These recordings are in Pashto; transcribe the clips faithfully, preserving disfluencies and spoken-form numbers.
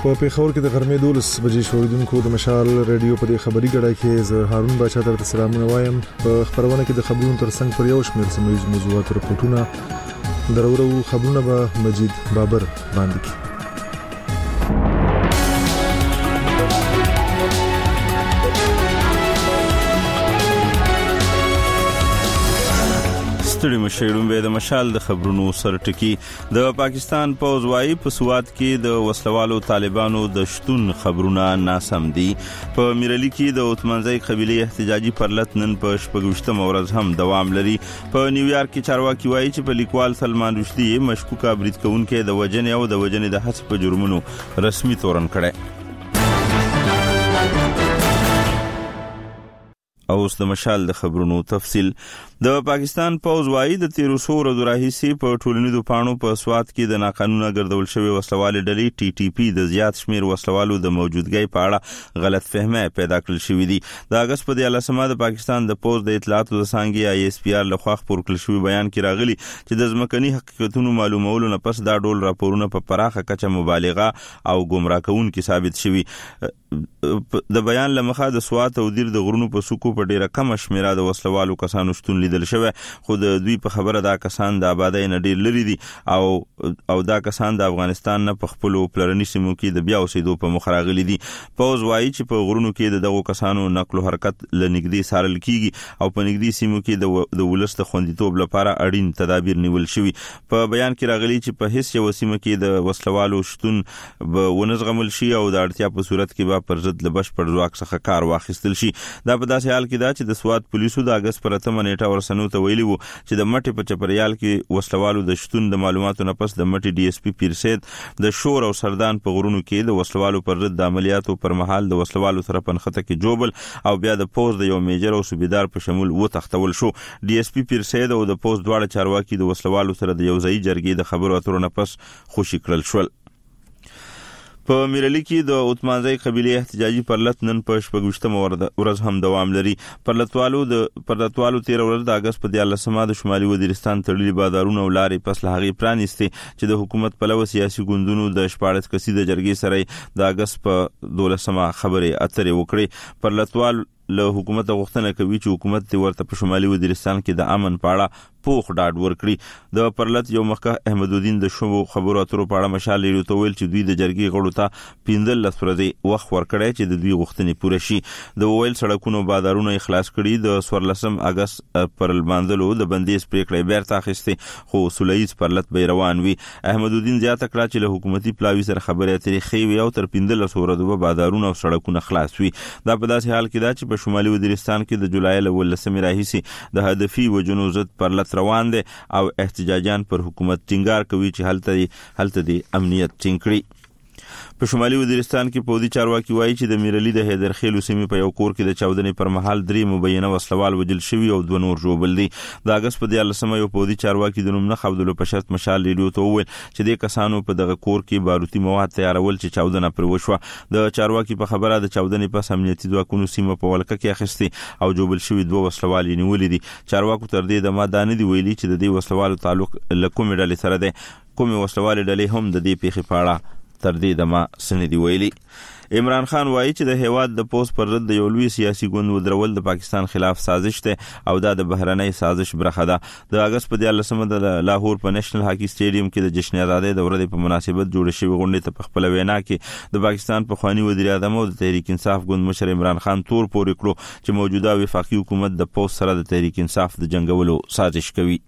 په پیښور کې د غرمې دولس بجې شوریدونکو د مشال رادیو په دې خبري ګډه کې زه هارون بچا درته سلامونه وایم. په خبرونه کې د خبرونو ترڅنګ پر یو شمېر سیمه موضوعات رپورټونه درورو خبرونه به مجید بابر باندې کی. ستړي مشیرون به د مشال د خبرونو سرټکی. د پاکستان پوز وايي په سوات کې د وسلوالو طالبانو د شتون خبرونه ناسم دي. په میرلی کې د اوتمنځي قبيله احتجاجي پرلط نن په شپږشتم ورځ هم دوام لري. په نیویارک کې چارواکي وايي چې په لیکوال سلمان رشدي مشکوکه برید کوونکې د وجنې او د وجنې د حسب په جرمونو رسمي تورن کړي. او اوس د مشال د خبرونو تفصیل. د پاکستان پوز وايي د تیرو سو ورځو راهیسې په ټولنیزو پاڼو په سوات کې د ناقانونه ګرځول شوی وسلوال ډلې ټي ټي پی د زیات شمیر وسلوالو د موجودګۍ په اړه غلط فهمه پیدا کړل شوې دي. د اگست په دیارلسمه د پاکستان د پوز د اطلاعاتو د څانګې آی اس پی آر لخوا خپور کړل شوی بیان کې راغلي چې د ځمکني حقیقتونو معلومولو نه پس دا ډول راپورونه په پراخه کچه مبالغه او گمراه کوونکي ثابت شوي. د بیان لمخه د سوات او دیر د غرونو په سکو په ډیره کم شمیره د وسلوالو کسانو شتون لیدل شوی، خو د دوی په خبره دا کسان د آبادی نه ډیر لري دي او او دا کسان د افغانستان نه په خپل پلرني سیمو کې د بیا اوسېدو په مخ راغلي دي. پوز وايي چې په غرونو کې دغه کسانو نقل او حرکت لنګدي سارل کیږي او په نګدي سیمو کې د ولست خوندیتوب لپاره اړین تدابیر نیول شوی. په بیان کې راغلي چې په هیڅ یو سیمه کې د وسلوالو شتون به ونزغمل شي او د اړتیا په صورت کې به پر ضد لبش پر ځواک څخه کار واخیستل شي. دا په داسې حال کې دا چې د سوات پولیسو د اگست پر اتمه نیټه ورسنو ته ویلي وو چې د مټي په چپریال کې وسلوالو د شتون د معلوماتو نه پس د مټي ډي اس پی پیر سید د شور او سردان په غرونو کې د وسلوالو پر ضد د عملیاتو پر مهال د وسلوالو سره پنخته کې جوبل او بیا د پوز د یو میجر او صوبیدار په شمول و تختول شو. ډي اس پی پیر سید او د پوز دواړه چارواکي د وسلوالو سره د یو ځای جرګې د خبرو اترو نه پس خوشی کړل شول. په میرلی کې د اوتمانځي قبيله احتجاجي پرلط نن په شپږشتم ورځ هم دوام لري. پرلطوالو د پرلطوالو تیر ورځ د اگست په دیارلسمه د شمالي وزیرستان تړلي بازارونو او لارې پس له هغې پرانیستي چې د حکومت پلوه سیاسي ګوندونو د شپاړس کسیزه جرګې سره د اگست په دولسمه خبرې اترې وکړي. پرلطوال له حکومت غوښتنه کوي چې حکومت د ورته په شمالي وزیرستان کې د امن پاړه پوخ ډاډ ورکړي. د پرلط یو مخکې احمد الدین د شوو خبرو اترو په اړه مشال لري ته ویل چې دوی د جرګې غړو ته پنځه لس ورځې وخت ورکړی چې د دوی غوښتنې پوره شي. د ویل سړکونو بازارونو اخلاص کړي. د څوارلسم اگست پر المانځلو د بندیز پریکړې بیرته اخیستې خو سولهییز پرلط به روان وي. احمد الدین زیاته کړه چې له حکومتي پلاوي سره خبرې اترې ښې وي او تر پنځه لس ورځې به بازارونه او سړکونه خلاص وي. دا په داسې حال کې ده چې په شمالي وزیرستان کې د جولای له ولسمې راهیسې د هدفي وجنو ضد پرلط روان دی او احتجاجان پر حکومت ټینګار کوي چې هلته هلته د امنیت ټینګ کړي. په شمالي وزیرستان کې پودي چارواکي وایي چې د میرلی د هیدرخیلو سیمې په یو کور کې د چاودنې پر مهال درې مبینه وسلوال وجل شوي او دوه نور ژوبل دي. د اگست په دیارلسمه یو پودي چارواکي د نوم نه خبدلو په شرط مشال لیدو ته وویل چې د کسانو په دغه کور کې باروتي مواد تیارول چې چاودنه پر وشوه. د چارواکي په خبره د چاودنې پس امنیتي ځواکونو سیمه په ولکه کې اخیستي او جوبل شوي دوه وسلوال یې نیولي دي. چارواکو تر دې دمه دا نه دي ویلي چې د دې وسلوالو تعلق له کومې ډلې سره دی. کومې وسلوالې ډلې هم د دې پیښې په اړه تر دې دمه سندي ویلي. عمران خان وایي چې د هیواد د پوز پر ضد د یو لوی سیاسي ګوند ودرول د پاکستان خلاف سازش ده او دا د بهرنۍ سازش برخه ده. د اگست په دیارلسمه د لاهور په نېشنل هاکی سټیډیم کې د جشن آزادۍ د ورځې په مناسبت جوړ شوی غونډې ته په خپل وینا کې د پاکستان په خواني وزیر اعظم او د تحریک انصاف ګوند مشر عمران خان تور پورې کړو چې موجوده وفاقي حکومت د پوز سره د تحریک انصاف د جنگولو سازش کوي.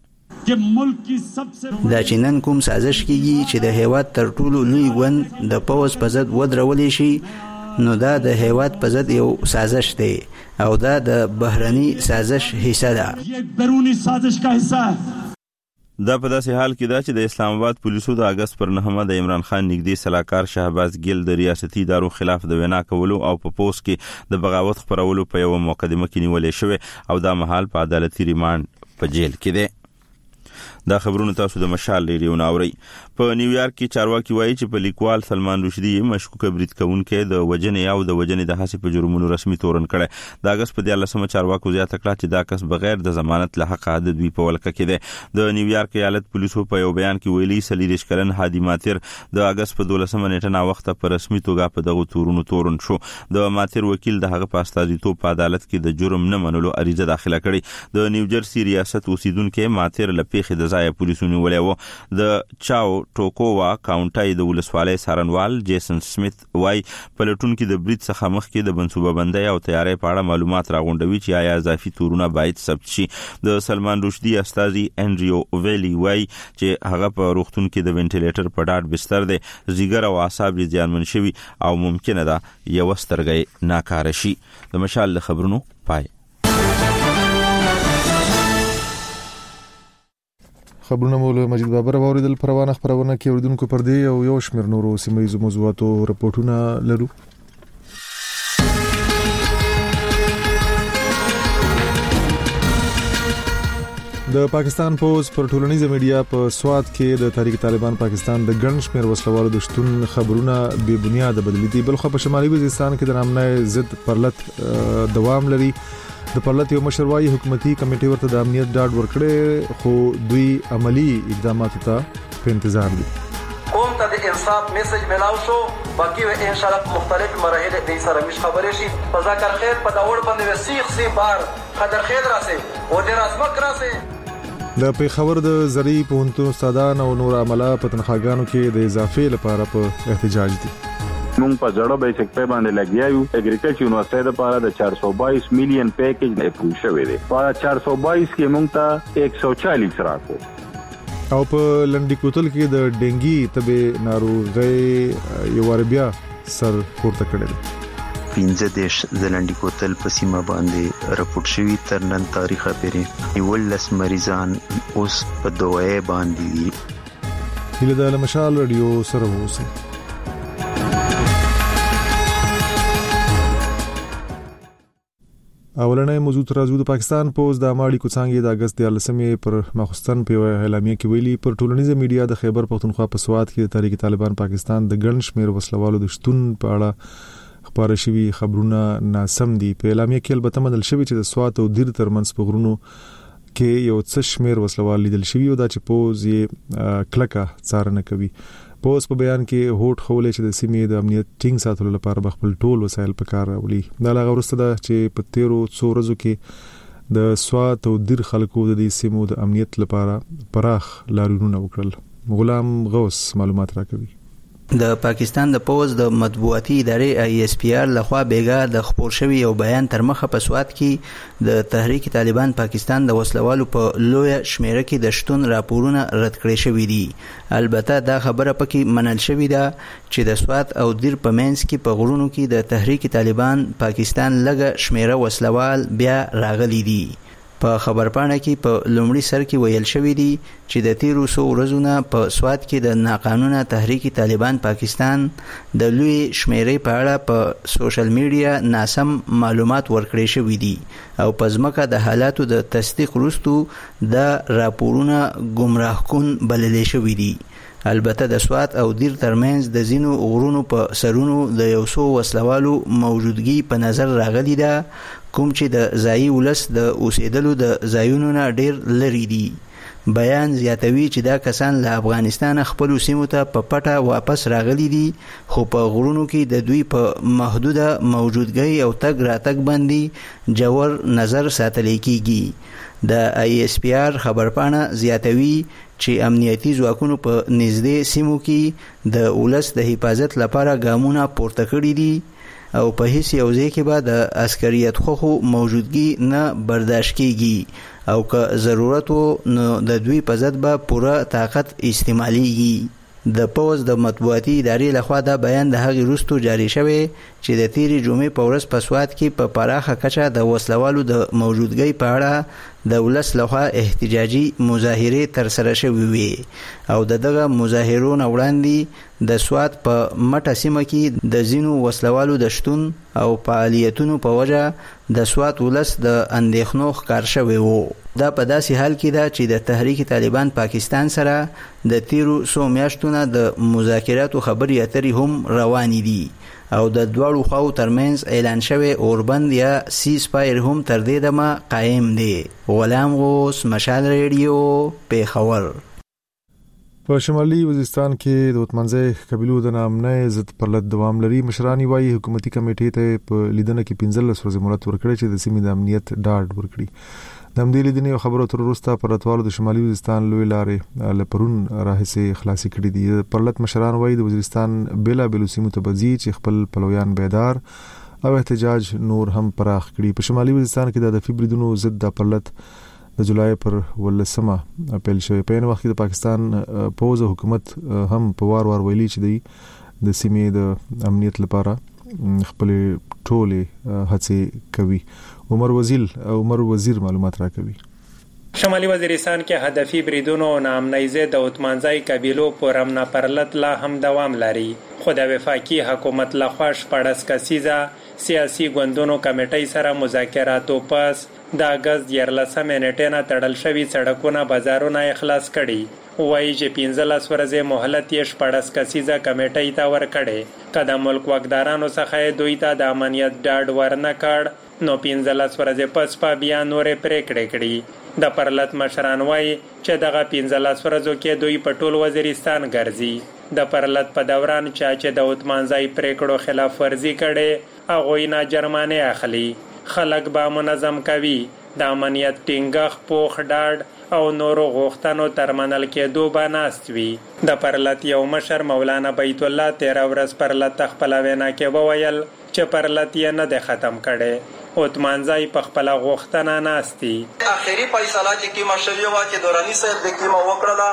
دا چې نن کوم سازش کیږي چې د هیواد تر ټولو لوی ګوند د پوز په ضد ودرولې شي نو دا د هیواد په ضد یو سازش دی او دا د بهرني سازش حصہ ده. دا په داسې حال کې دا چې د اسلام آباد پولیسو د اگست پر نهمه د عمران خان نږدې سلاکار شهباز ګیل د ریاستي ادارو خلاف د وینا کولو او په پوس کې د بغاوت خپرولو په یو مقدمه کې نیولې شوی او دا مهال په عدالتي ریماند په جیل کې دی. دا خبرونه تاسو د مشال ریډیو ناوري. په نیویارک کې چارواکي وایي چې په لیکوال سلمان رشدي مشکوک برید کوونکې د وجنې او د وجنې د هڅې په جرمونو رسمي تورن کړي. د اگست په دیارلسمه چارواکو زیاته کړه چې دا کس بغیر د ضمانت له حق عدد وی په ولکه کې دی. د نیویارک ایالت پولیسو په یو بیان کې ویلي سلیریش کلن هادي ماتر د اگست په دولسمه نیټه نا وخت په رسمي توګه په دغه تورونو تورن شو. د ماتر وکیل د هغه په استازیتوب په عدالت کې د جرم نه منلو اریزه داخله کړي. د نیوجرسي ریاست اوسیدونکو ماتر له پیښې د ځای پولیسو نیولې و. د چاو ټوکووا کاونټي د ولسوالۍ سارنوال جیسن سمیت وای پلټون کې د برید څخه مخکې د منصوبه بندۍ او تیاری په اړه معلومات راغونډوي چې آیا اضافي تورونه باید ثبت شي. د سلمان رشدي استازي انډریو ویلی وای چې هغه په روغتون کې د وینټیلیټر په ډاډ بستر دی، ځیګر او اعصاب یې زیانمن شوي او ممکنه ده یو سترګې ناکاره شي. د مشال خبرونو پای. خبرونه مول مجید بابر اوریدل. پروانه خبرونه کې اوریدونکو پر دی او یو شمیر نورو سیمایي موضوعاتو رپورټونه لرو. د پاکستان پوز پر ټولنیزه میډیا په سواد کې د تحریک طالبان پاکستان د ګڼ شمیر وسلوالو د شتون خبرونه بے بنیاد بدلی دي. بلخو په شمالي وزیرستان کې د نامنه ضد پرلط دوام لري. د پرلط یو مشر وايي حکومتي کمیټې ورته د امنیت ډاډ ورکړي خو دوی عملی اقدامات ته په انتظار دي. قوم ته د انصاف میسج ملاو شو باقي و ان شاء الله مختلف مراحل د سره مش خبرې شي. په ذکر خیر په داور باندې سیخ سی بار قدر خیر راسه او د راسمک راسه. د پیښور د زری پونتو استادان او نور عمله په تنخواګانو کې د اضافه لپاره په احتجاج دي. موږ په جوړه بیسیک پی باندې لګیایو. اګریکلچر یونیورسيټي لپاره د چار سو بایس میلیون پیکیج نه اپروو شوی دی. په چار سو بایس کې موږ ته ایک سو چالیس راکو. او په لنډی کوتل کې د ډنګي تبه ناروغي یو وربیا سر پورته کړل. پینځه دیش زلنډي کوتل په سیمه باندې راپورټ شوی تر نن تاریخه پورې ولس مریضان اوس په دوايي باندې دي. هله د مشال رادیو سره ووسه. اولنې موضوع تر راځو. د پاکستان پوز د اماړي کوڅانګې د اگست د لسمې پر مخستان په اعلامیه کې ویلي پر ټولنیزه میډیا د خیبر پختونخوا په سواد کې د تحریک طالبان پاکستان د ګڼ شمیر وسلوالو د شتون په اړه خبره شوی خبرونه ناسم دي. په اعلامیه کې البته منل شوی چې د سواد او دیر ترمنځ په غرونو کې یو څه شمیر وسلوال لیدل شوی او دا چې پوز یې کلکه څارنه کوي. پوز په بیان کې هوټ خولې چې د سیمې د امنیت ټینګ ساتلو لپاره خپل ټول وسایل په کار راولي. دا لا غوړسته ده چې په تیرو څو ورځو کې د سواد او دیر خلکو د دې سیمو د امنیت لپاره پراخ لارښوونه وکړل. غلام غوث معلومات راکوي. د پاکستان د پوز د مطبوعاتي ادارې آی اس پی آر لخوا بیګا د خبر شوی یو بیان تر مخه په سواد کې د تحریک طالبان پاکستان د وسلوالو په لوی شمیره کې د شتون راپورونه رد کړي شوی دي. البته دا خبره پکې منل شوی ده چې د سواد او دیر په منځ کې په غرونو کې د تحریک طالبان پاکستان لږه شمیره وسلوال بیا راغلي دي. په خبرپاڼه کې په لومړي سر کې ویل شوی دی چې د تیرو څو ورځو نه په سواد کې د ناقانونه تحریک طالبان پاکستان د لوی شمیرې په اړه په سوشل میډیا ناسم معلومات ورکړي شوی دي او په ځمکه د حالاتو د تصدیق وروسته د راپورونه گمراهکون بللې شوی دي. البته د سواد او دیر ترمنځ د زینو غرونو په سرونو د یو څو وسلوالو موجودګي په نظر راغلی ده کوم چې د ځایي ولس د اوسېدلو د ځایونو نه ډیر لري دي. بیان زیاتوي چې دا کسان له افغانستان خپل سیمو ته په پټه واپس راغلي دي خو په غرونو کې د دوی په محدوده موجودګي او تګ راتګ باندې جوړ نظر ساتل کیږي. د آی اس پی آر خبرپاڼه زیاتوي چې امنیتي ځواکونو په نږدې سیمو کې د ولس د حفاظت لپاره ګامونه پورته کړي دي او په هیڅ یو ځای کې به د عسکریت خو موجودګي نه برداشت کیږي او که ضرورت وو نو د دوی په ضد به پوره طاقت استعماليږي. د پوز د مطبوعاتي ادارې لخوا دا بیان د هغې وروسته جاری شوی چې د تیرې جمعې په ورځ په سواد کې په پراخه کچه د وسلوالو د موجودګۍ په اړه د ولس لخوا احتجاجي مظاهرې ترسره شوې وې او د دغه مظاهرو نه وړاندې د سوات په مټه سیمه کې د ځینو وسلوالو د شتون او فعالیتونو په وجه د سوات ولس د اندېښنو ښکار شوی وو. دا په داسې حال کې ده چې د تحریک طالبان پاکستان سره د تیرو څو میاشتو نه د مذاکراتو خبرې اترې هم روانې دي او د دواړو خواو ترمنځ اعلان شوی اوربند یا سیز فایر هم تر دې دمه قایم دی. غلام غوث، مشال ریډیو، پیښور. په شمالي وزیرستان کې د وطمنځي قبيلو د نامنه ضد پرلط دوام لري. مشرانی وايي حکومتي کمیټې ته په لیدنه کې پنځلس ورځې مهلت ورکړي چې د سیمې د امنیت ډاډ ورکړي. د همدې لیدنې خبرو تر وروسته پرلطوالو د شمالي وزیرستان لوی لارې لپرون راهسي خلاصي کړې دي. پرلط مشران وايي د وزیرستان بلا بل سیمو ته بځي چې خپل پلویان بیدار او احتجاج نور هم پراخ کړي. په شمالي وزیرستان کې د فبرودونو ضد د پرلط د جولای پر ولسمه اپیل شوی. په یو وخت کې د پاکستان پوز حکومت هم په وار وار ویلي چې دی د سیمې د امنیت لپاره خپل ټولې هڅې کوي. عمر وزیر عمر وزیر معلومات راکوي. شمالي وزیرستان کې هدفي بریدونو او نامنیزه د وطمنځي قبیلو پر امن پرلط لا هم دوام لري. خو د وفاقي حکومت لخوا شپږ کسیزه سیاسي ګوندونو کمیټې سره مذاکراتو پس د اگست یارلسمې نیټې نه تړل شوي سړکونه بازارونه اخلاص کړي. وایي چې پنځلس ورځې مهلت یې شپږ کسیزه کمیټې ته ورکړې. که د ملک واکدارانو څخه دوی ته د امنیت ډاډ ورنه کړ نو پنځلس ورځې پس په بیا نورې پریکړې کړي. د پرلط مشران وایي چې دغه پنځلس ورځو کې دوی په ټول وزیرستان ګرځي. د پرلط په دوران چا چې د وطمنځي پریکړو خلاف ورزي کړي هغوی نه جرمانه اخلي. خلک به منظم کوي. د امنیت ټینګښت، پوخ ډاډ او نورو غوښتنو تر منل کېدو به ناست وي. د پرلط یو مشر مولانا بیت الله تیره ورځ پرلط خپله وینا کې وویل چې پرلط یې نه دی ختم کړی. وطمنځي په خپله غوښتنه ناست دي. آخري فیصله چې کیمه شوې وه چې دوراني صاحب د کیمه وکړله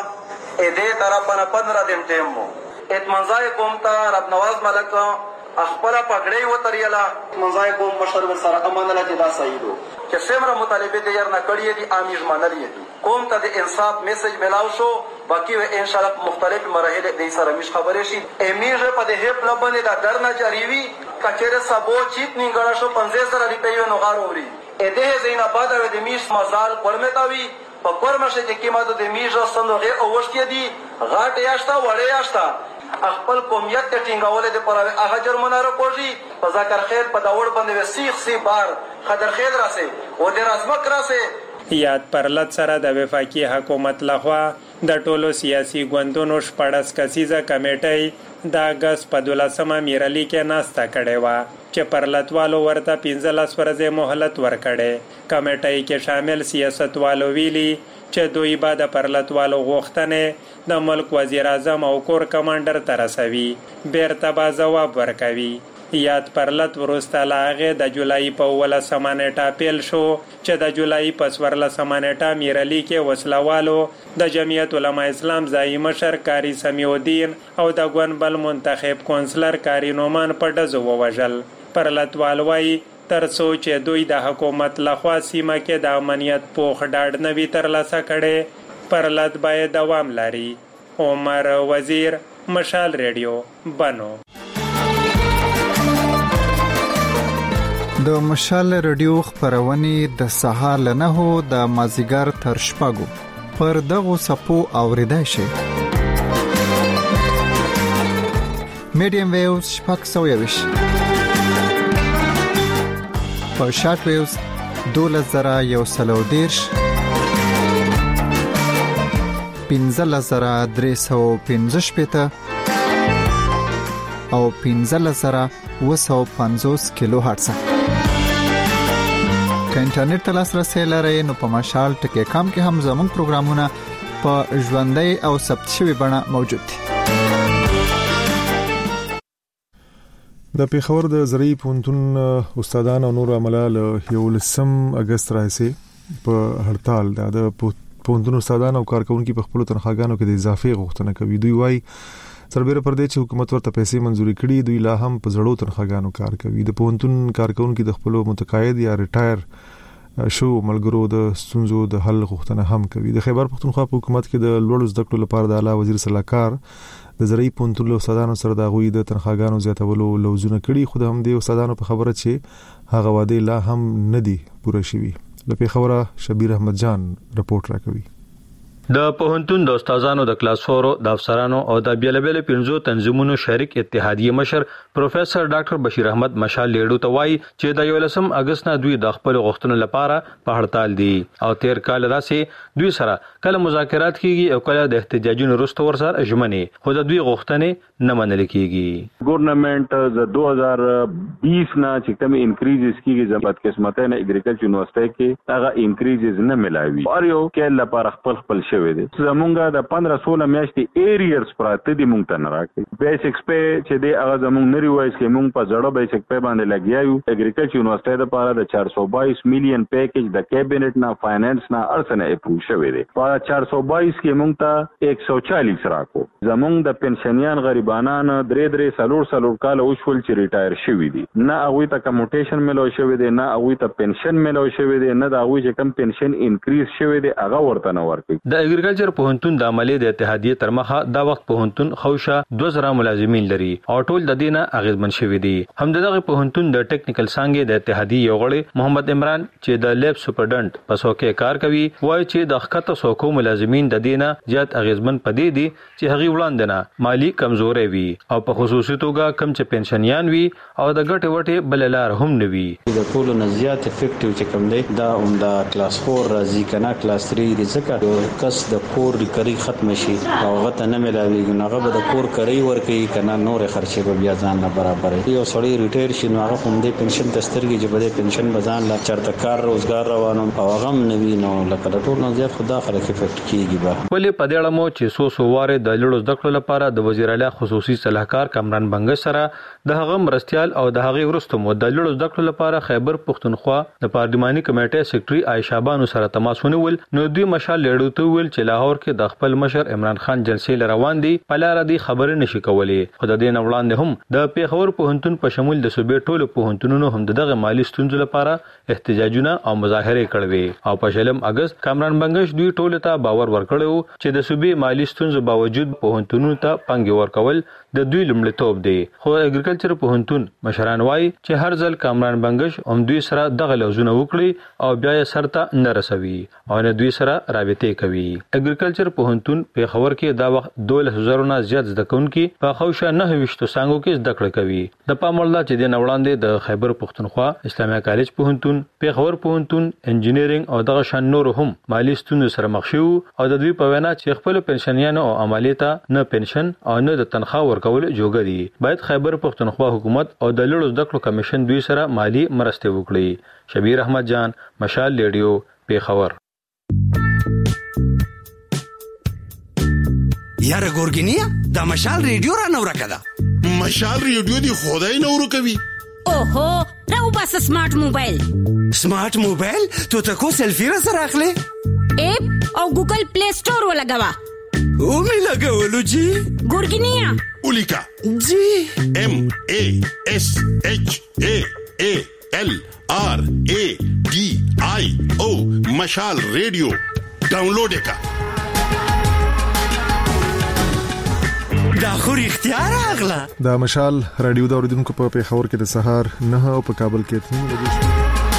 دې طرفه نه پندره دن ټیم مو اطمنځای قوم ته رب نواز ملک خپله پګړۍ وتریله. اطمنځای قوم مشر ورسره امنله چې دا صحیح دو چې څومره مطالبې د یار نه کړي دي امیز منلې دي. قوم ته د انصاف میسج ملاو شو باقی و انشاءالله مختلف مراحل د سره مش خبرې شي. امیر په دې هپ لبنې دا در نه جریوي کچره سبو چیت نیګړه شو پنځه زره روپیو نو غار اوري. ا دې زینباد و د میش مزال پرمتاوي په پرمشه کې قیمت د میش صندوق او وشتي دي غاټ یاشتا وړې یاشتا خپل قومیت ته ټینګول د پر هغه جرمناره کوجی په ذکر خیر په داور باندې سیخ سی بار خضر خیر راسه او د رازمک راسه. یاد پرلط سره د وفاقي حکومت لخوا د ټولو سیاسي ګوندونو شپږ کسیزه کمیټې د اگست په دولسمه میرالي کې ناسته کړې وه چې پرلطوالو ورته پنځلس ورځې مهلت ورکړې. کمیټې کې شامل سیاستوالو ویلي چې دوی به د پرلطوالو غوښتنې د ملک وزیر اعظم او کور کمانډر ته رسوي، بیرته به ځواب ورکوي. یاد پرلط وروسته له هغې د جولای په اوولسمه نیټه پیل شو چې د جولای په څوارلسمه نیټه میرالي کې وسلوالو د جمعیت علما اسلام ځایي مشر کاري سمیع الدین او د ګوند منتخب کونسلر کاري نومان په ډزو ووژل. پرلطوال وایي تر څو چې دوی د حکومت لخوا سیمه کې د امنیت پوخ ډاډ نه وي ترلاسه کړی پرلط باید دوام لري. عمر وزیر، مشال ریډیو، بنو. د مشال ریډیو خبرونه د سهار له نهو د مازیګر تر شپږو پر دغه سپو اوریدای شي. میډیم ویوز شپږ سوه یویش په شارټ ویوز دولس زره یو سلو دیرش پنځلس زره درې سوه پنځه شپېته او پنځلس زره اوه سوه پنځوس کیلو هرتز. که انټرنیټ ته لاسرسی لرئ نو په مشال ټکی کام کې هم زموږ پروګرامونه په ژوندۍ او ثبت شوي بڼه موجود دي. د پیښور د زرعي پوهنتون استادان او نور عمله له یولسم اگست راځي په هړتال د پوهنتون استادان او کارکونکو په خپل تنخواګانو کې د اضافي غوښتنه کوي. دوی وايي سربېره پر دې چې حکومت ورته پیسې منزوري کړي دوی لا هم په زړو تنخواګانو کار کوي. د پوهنتون کارکونکو د خپل متقاعد یا ریټایر شو ملګرو د ستونزو د حل غوښتنه هم کوي. د خیبر پښتونخوا په حکومت کې د لوړو زده کړو لپاره د اعلی وزیر صلاحکار د زرعي پوهنتون له استادانو سره د غوي د تنخواګانو زیاتولو لوزونه کړي، خو هم د استادانو په خبره چې هغه وعده لا هم ندي پوره شوی. لپاره خبره شبیر احمد جان رپورت راکوي. د پوهنتون د استادانو د کلاس فورو د افسرانو او د بیلابل پنځو تنظیمونو شریک اتحادیه مشر پروفیسور ډاکټر بشیر احمد مشال لیډو ته وایي چې د یولسم اگست نه دوی د خپل غوښتنو لپاره په هړتال دي او تیر کال راځي دوی سره کله مذاکرات کیږي او کله د احتجاجونو وروسته ورسره ژمنې، خو د دوی غوښتنې نه منل کیږي. ګورنمنت د دوه هزار بیس نه چې کوم انکریزز کیږي زمات قسمته نه اګریکلچر یونیورسيټي کې هغه انکریزز نه ملاوي او یو کې لپاره خپل خپل زمونږه د پندرہ سولہ میاشتې ایریرز پراته دي مونږ ته نه راکړي. بیسکس په چې دی هغه زمونږ نری وایس کې مونږ په زړه بیسک په باندې لګیایو. اګریکلچر یونیورسيټي د لپاره د چار سو بائیس میلیون پیکیج د کابینټ نه فاینانس نه ارسنه اپروو شوی دی. په چار سو بائیس کې مونږ ته ایک سو چالیس راکو. زمونږ د پنشنیان غریبانان درې درې سلور سلور کال اوشول چې ریټایر شوی دي، نه هغه ته کموټیشن ملو شوی دی، نه هغه ته پنشن ملو شوی دی، نه دا هغه چې کم پنشن انکریز شوی دی هغه ورته نه ورکړي. اګریکلچر پوهنتون د عملي د اتحادیه تر مخه دا وخت پوهنتون خوشه دوه زره ملازمین لري او ټول د دینه اغیزمن شوی دي. هم دغه پوهنتون د ټیکنیکل څنګه د اتحادیه یو غړي محمد عمران چې د لیب سپرډنټ په څوکۍ کار کوي وایي چې د خطه څوکو ملازمین د دینه زیات اغیزمن پدې دي چې هغه وړاندنه مالی کمزوري وي او په خصوصي توګه کم چې پنشنیان وي او د ګټه وټه بللار هم نه وي. د ټول نه زیات افیکټیو چې کوم دی دا هم د کلاس فور راځي کنه کلاس تھری د ځکه کس د کور کری ختم شي او غته نه ملاويږي، هغه به د کور کری ورکي کنه نور خرچه به بیا ځان نه برابرې. یو سړی ریټایر شي نو هغه هم د پنشن تسترګي چې بده پنشن بزان لا چرته کار روزګار روانو او هغه هم نوي نو لکه ټول نه زیات خدا خلک افیکټ کیږي. به ولې په دې اړه مو چې سو سو واره د لړو زده کړو لپاره د وزیر اعلی خصوصي صلاحکار کامران بنګ سره د هغه مرستيال او د هغه ورستو مو د لړو زده کړو لپاره خیبر پښتونخوا د پارلماني کمیټې سیکریټري عائشہ بانو سره تماسونه ول نو دوی مشال لیډو ته ول چې لاهور کې د خپل مشر عمران خان جلسې روان دي په لار دي خبره نشي کولای. خو د دې وړاندې هم د پیښور پوهنتون په شمول د صوبې ټولو پوهنتونونو هم دغه مالی ستونزو لپاره احتجاجونه او مظاهره کړې او په شلم اگست کامران بنگش دوی ټولو ته باور ورکړو چې د صوبې مالی ستونزو باوجود پوهنتونونو ته پنګ ورکول د دوی لومړیتوب دی. خو اګریکلچر پوهنتون مشران وایي چې هر ځل کامران بنگش هم دوی سره دغه لوزونه وکړي او بیا یې سرته نه رسوي او نه دوی سره رابطه کوي. اګریکلچر پوهنتون په خبر کې دا وخت دوه هزار نه زیات زده کوونکي په خوشه نه وشتو څنګه کې زده کړه کوي. د پاموړلا چې د نوړاندې د خیبر پښتونخوا اسلامي کالج پوهنتون په خبر پوهنتون انجینرینګ او دغه شان نور هم مالی ستونزو سره مخ شو او د دوی په وینا چې خپل پنشنیانو او عملیاته نه پنشن او نه د تنخواه ورکول جوګه دي. باید خیبر پښتونخوا حکومت او د لړو زده کړو کمیشن دوی سره مالی مرسته وکړي. شبیر احمد جان مشال ریډیو پیښور. یاره ګورګینیا دا مشال ریډیو را نو راکړه. مشال ریډیو دی خدای نو ورکوي. اوهو راو بس سمارټ موبایل. سمارټ موبایل ته تا کو سلفی را سره اخلي اپ او ګوګل پلی سٹور ولګوا او می لګولو جی ګورګینیا اولیکا جی ام ا اس اچ ا ا ال آر ا ډي آی او مشال ریډیو ډاونلوډ وکړه. دا خو اختیار اغلا دا مشال رادیو دا اوریدونکو په پیښور کې د سهار نه او په کابل کې تنو لګیږي.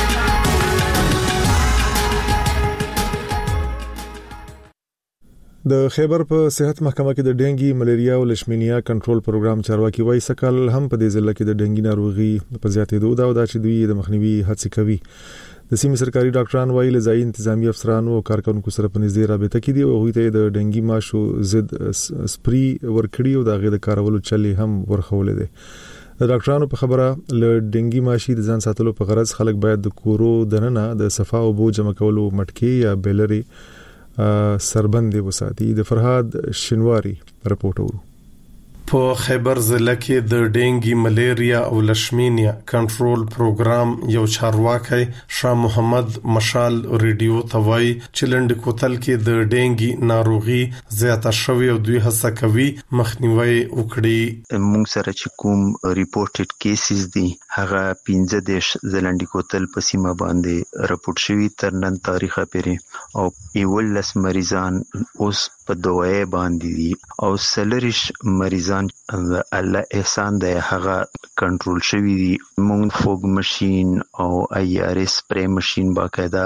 د خیبر په صحت محکمه کې د ډینګي ملیریا او لشمینیا کنټرول پروګرام چارواکي وایي سکل هم په دې ځل کې د ډینګي ناروغي په زیاتېدو دا او دا چې دوی د مخنیوي هڅې کوي. د سیمې سرکاري ډاکټران وایي له ځایي انتظامی افسرانو او کارکونکو سره په نږدې رابطه کې دي او هغوی ته د ډینګي ماشو ضد سپری ورکړي او د هغې د کارولو چلې هم ورښولې دي. د ډاکټرانو په خبره له ډینګي ماشي د ځان ساتلو په غرض خلک باید د کورو دننه د صفا اوبو جمع کولو مټکې یا بیلري سربندې وساتي. د فرهاد شنواری رپورټ ورو په خیبر ضلع کې د ډینګي ملیریا او لشمینیا کنټرول پروګرام یو چارواکي شاه محمد مشال ریډیو توای چې لنډ کوتل کې د ډینګي ناروغي زیاته شوې او دوی هڅه کوي مخنیوي وکړي. موږ سره چې کوم ریپورټډ کیسز دي هغه پنځه دیش زلنډي کوتل په سیمه باندې راپورټ شوي تر نن تاریخه پورې او یولس مریضان اوس په دوايي باندې دي او سلریش مریضان الله احسان دی هغه کنټرول شوی دی. موږ فوګ ماشين او آی آر اس سپری ماشين باقاعده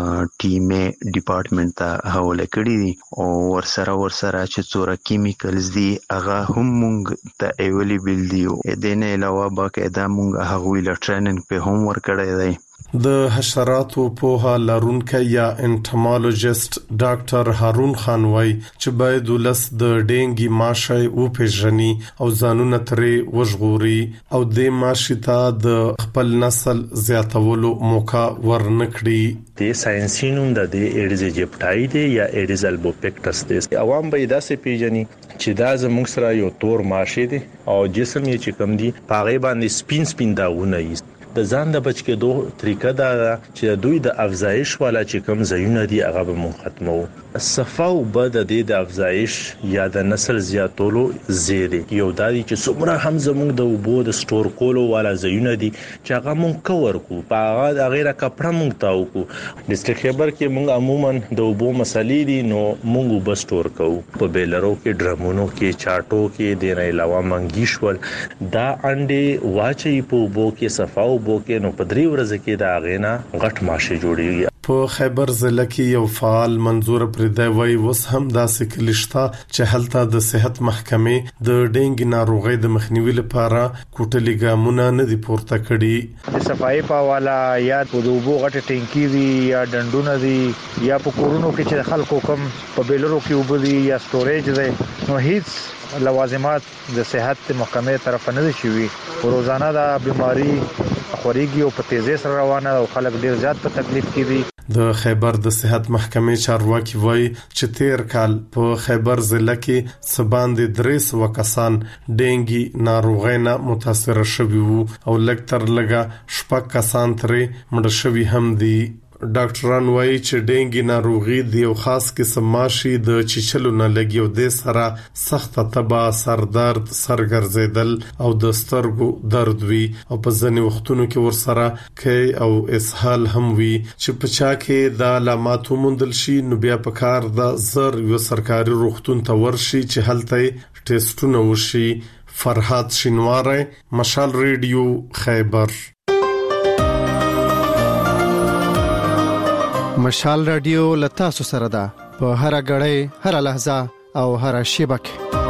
ټیمه ډپارټمنټ ته حواله کړی دي او ورسره ورسره چې څوره کیمیکلز دي هغه هم موږ ته اویلیبل دي. د نه علاوه باقاعده موږ هغه له ټریننګ په هم ورکړی دی. د حشراتو په لارونکو یا انټمالوجیست ډاکټر هارون خان وای چې باید ولس د ډینګي ماشي او پیژني او ځانونه ترې وژغوري او د ماشي ته د خپل نسل زیاتولو موقع ورنکړي. د ساينسینوم د ایډز ایجپټایډ یا ایډز البوپیکټس د عوام به داسې پیژني چې دا زموږ سره یو تور ماشي دی او جسم یې چې کم دی پاغه باندې سپین سپین داغونه یې د ځان د بچ کېدو طریقه دا چې دوی د افزایش والا چې کم زیونه دي هغه به مون ختمو. صفاو بد د د افزایش یا د نسل زیاتولو زیری یو دادی چې څومره هم زموږ د وبو د سٹور کولو والا زیونه دي چې هغه مون کور کو په هغه د غیره کپړه مونږ تاو کو. ډیسټریکټ خیبر کې مونږ عموما د وبو مسلې دي نو مونږ به سٹور کوو په بیلرو کې ډرمونو کې چاټو کې د نه علاوه منګیشول دا انډي واچي په وبو کې صفاو بو کې نو په درې ورځې کې دا غینا غټ ماشه جوړیږي. په خیبر ضلع کې یو فعال منظور پردی وای وس هم داسې کلیشتا چې هلته د صحت محکمې د ډینګ ناروغي د مخنیوي لپاره کوټلي ګامونه نه دي پورته کړي. د صفایي په والا یا د وبو غټ ټینکی دي یا ډندونه دي یا په کورونو کې چې خلکو کم په بیلرو کې وبو دي یا سټوریج دي نو هیڅ لوازمات د صحت محکمې طرف نه دي شوي. روزانه د بیماری خوريږي او په تیزی سره روانه او خلک ډیر زیات په تکلیف کې دي. د خیبر د صحت محکمې چارواکي وای چې تیر کال په خیبر ضلع کې سباند درې سو کسان ډینګي ناروغي نه متاثر شوي وو او لکتر لګه شپږ کسان ترې مړ شوي هم دي. ډاکټران وایي چې ډینګي ناروغي د یو خاص قسم ماشي د چیچلو نه لګي او د سره سخت تبا سردرد سرګرځیدل او د سترګو درد وي او په ځینې وختونو کې ورسره کې او اسهال هم وي چې په چا کې د علامات موندل شي نو بیا په کار د زر یو سرکاري روغتون ته ورشي چې هلته ټیسټونه وشي. فرحات شینواری، مشال ریډیو، خیبر. مشال رادیو لتا سو سره ده په هر غړې هر لحظه او هر شیبه کې.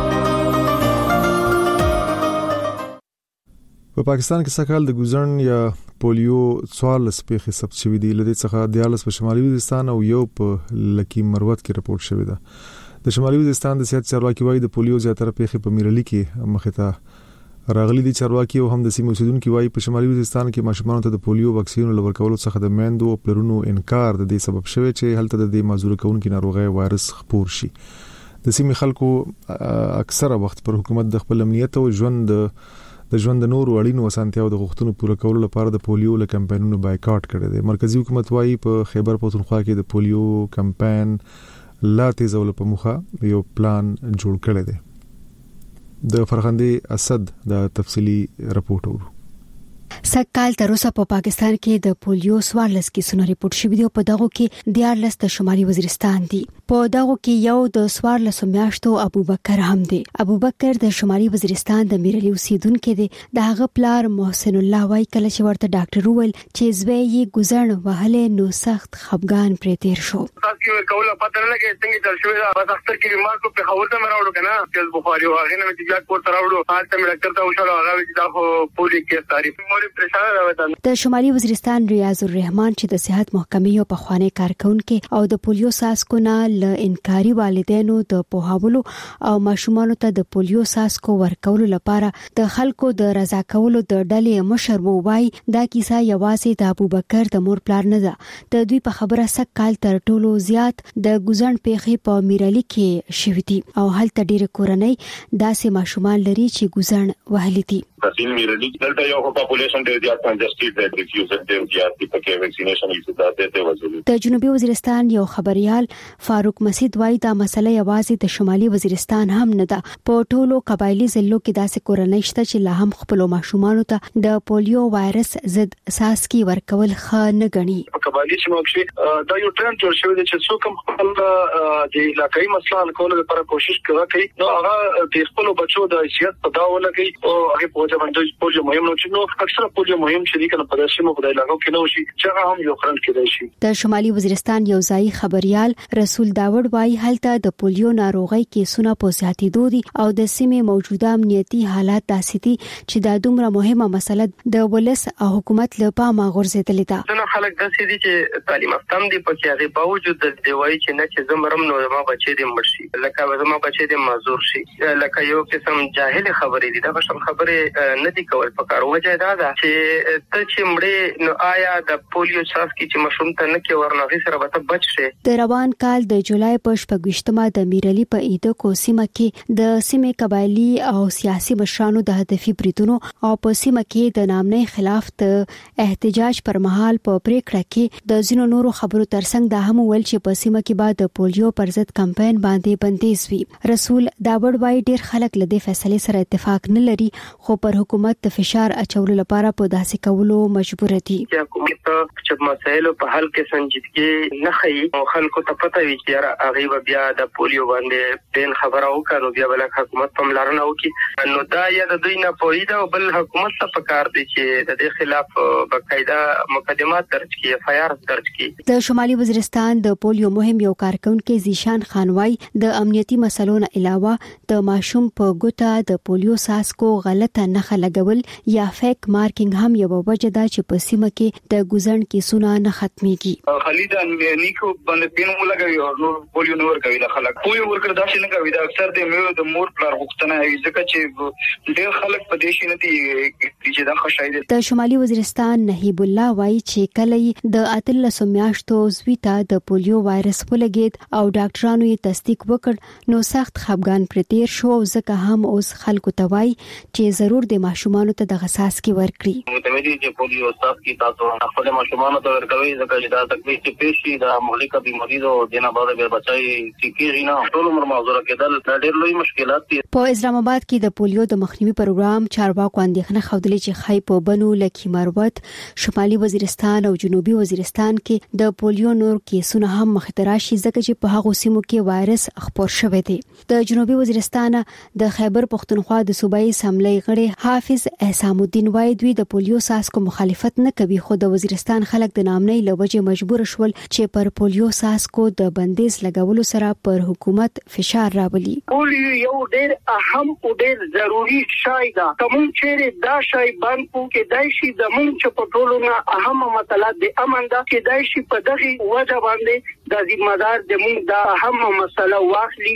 په پاکستان کې سکهال د ګوزن یا پولیو څوارلس پیښې ثبت شوې دي. لدې څخه دیارلس په شمالي وزیرستان او یو په لکی مروت کې راپورټ شوې ده. د شمالي وزیرستان د صحت چارواکي وایي د پولیو زیاتره پیښې په میرلي کې مخې ته راغلي دي. چارواکي او هم د سیمې اوسیدونکو وایي په شمالي وزیرستان کې ماشومان ته د پولیو واکسین لور کولو څخه د میندو او پلرونو انکار د دې سبب شوی چې هلته د دې معذور کونکو ناروغي وایرس خپور شي. د سیمې خلکو اکثره وخت پر حکومت د خپل امنیت او ژوند د ژوند د نور وړینو اسانتیاو د غوښتنو پوره کولو لپاره د پولیو له کمپاینونو بایکاټ کړی دی. مرکزی حکومت وایي په خیبر پښتونخوا کې د پولیو کمپاین لا تیزول په مخه یو پلان جوړ کړی دی. د فرخندي اسد د تفصيلي رپورټ ورو. سکهال تر اوسه په پاکستان کې د پولیو څوارلس کیسونه ریپورت شوي دي. په دغه کې دیارلس د شمالي وزیرستان دي. په دغه کې یو د څوارلس میاشتو ابوبکر هم دی. ابوبکر د شمالي وزیرستان د میرلي اوسیدونکو دی. د هغه پلار محسن الله وای کله چې ورته ډاکټر وویل چې زوی یې ګزړ وهله نو سخت خفګان پرې تیر شو. تاسو کوله پته نه کې څنګه تر شوې ده بس اختر کې بیمار کو په خبرته مې راوړو کنه چې بخاري واغې نه چې ځاک پور تراوړو حالت مې ډاکټر ته وشاله هغه چې دا خو پولیو کې تعریف ډېر پریشان راوړل. د شمالي وزیرستان ریاض الرحمن چې د صحت محکمې او پخوانی کارکونکو او د پولیو ساسکو نه ل انکاري والدینو د پوهاولو او ماشومانو ته د پولیو ساسکو ورکولو لپاره د خلکو د رضا کولو د ډلې مشر ووای دا کیسه یوازې د ابوبکر د مور پلار نه ده. د دوی په خبره سک کال تر ټولو زیات د ګوزن پیخي په میرالي کې شوې دي او هلته ډېر کورنۍ داسې ماشومان لري چې ګوزن وهلي دي. تحصیل میرالي دلته یو پاپولیشن ډېر زیات کنجسټډ دی، ریفیوزل ډېر زیات دي، پکې ویکسینیشن یې زیاته دی وزل. د جنوبي وزیرستان یو خبريال فاروق مسعود وايي دا مسله یوازې د شمالي وزیرستان هم نه ده. په ټولو قبایلی ضلعو کې داسې کورنۍ شته چې لا هم خپل ماشومانو ته د پولیو وایرس ضد ساسکي ورکول ښه نه ګڼي. په قبایلی سیمو کې دا یو ټرند جوړ شوی دی چې څوک هم خپل د علاقايي مسله حل کولو لپاره کوشش کوي. نو هغه د خپل بچو د حیثیت په داو لګي او هغه په باندې پولیو مهم نو چې نو اکثره پولیو مهم شي کنه په داسې مو په علاقو کې نو شي چې هغه هم یو خرند کېدای شي. د شمالي وزیرستان یو ځای خبريال رسول داوود وايي هلته د پولیو ناروغي کیسونه په زیاتېدو دي او د سیمې موجوده امنیتي حالات داسې دي چې دا دومره مهمه مسله د ولس او حکومت له پامه غورځېدلې ده. څنګه خلک داسې دي چې تعلیم ختم دي په کې هغه باوجود د دیوای چې نه چې زمرم نو ما بچي دې مرشي لکه زما بچي دې معذور شي لکه یو قسم جاهل خبرې دي. دا کوم خبره نه دي کول پکار وجه دا ده چې ته چې مړې نو آیا د پولیو ساسکي چې مشروم ته نه کې ورنغي سره به ته بچ شي. د روان کال د جولای په شپږشتمه د میرالي په ایده کو سیمه کې د سیمې قبایلی او سیاسي مشرانو د هدفي بریدونو او په سیمه کې د نامنۍ خلاف د احتجاج پر مهال په پریکړه کې د ځینو نورو خبرو ترڅنګ دا هم ول چې په سیمه کې بعد د پولیو پر ضد کمپاین باندې بندیز وي. رسول داوود وايي ډېر خلک له دې فیصلې سره اتفاق نه لري خو پر حکومت د فشار اچولو لپاره په داسې کولو مجبور دي. حکومت چې مسایل په حل کې سنجیدګي نه خي او خلکو ته پته وي چې هغه بیا د پولیو باندې دین خبره وکړو بیا بل حکومت په ملارنه وکي نو دا یا د دوی نه پویدا او بل حکومت ته پکار دي چې د دې خلاف باقاعده مقدمات درج کړي، اف آی آر درج کړي. د شمالي وزیرستان د پولیو مهم یو کارکونکو زیشان خانوای د امنیتي مسلو نه علاوه د ماشوم په ګوته د پولیو ساسکو غلطه نښه لګول یا فیک مارکینګ هم یو وجه ده چې په سیمه کې د ګوزن کیسونه نه ختميږي. خالد نیکو باندې پین ولګوي او نو پولیو نور کوي د خلک پولیو ورکړه داسې نه کوي. دا اکثر د میو د مور پلار غوښتنه وي ځکه چې ډېر خلک په دې شي نه دي چې دا خوشاله دي. د شمالي وزیرستان نهیب الله وايي چې کله د اتلسو میاشتو زویتا د پولیو وایرس ولګید او ډاکټرانو یې تصدیق وکړ نو سخت خپګان پرتیر شو ځکه هم اوس خلکو ته وايي چې ضرور د ماشومانو ته د غساس کې ورکړي. متمدي چې پولیو ساس کی تاسو خپل ماشومانو ته ورکوي ځکه چې دا تکلیف چې پیشي دا مهلکه بیماری او دینه باندې به بچای کیږي نه ټول عمر معذور کېدل ډېر لوی مشکلات دي. په اسلام آباد کې د پولیو د مخنیوي پروګرام چارواکو اندېښنه خوده چې خای په بنو لکی مروت شمالي وزیرستان او جنوبي وزیرستان کې د پولیو نور کیسونه هم مخترا شي ځکه چې په هغه سیمو کې وایرس خپور شوی دی. د جنوبي وزیرستان د خیبر پختونخوا د صوبایي اسمبلی غړي حافظ احسان الدین وايي دوی د پولیو ساسکو مخالفت نه کوي خو د وزیرستان خلک د نامنۍ لوجه مجبور شول چې پر پولیو ساسکو د بندیز لګولو سره پر حکومت فشار راولي. پولیو یو ډېر اهم او ډېر ضروری شای ده. کوم چې دا شای باندې کې دای شي د مونږ چې په ټولو نه اهم مسله د امن ده کې دای شي په دغه وجه باندې د ذمہ دار د مونږ د اهم مسله واخلي.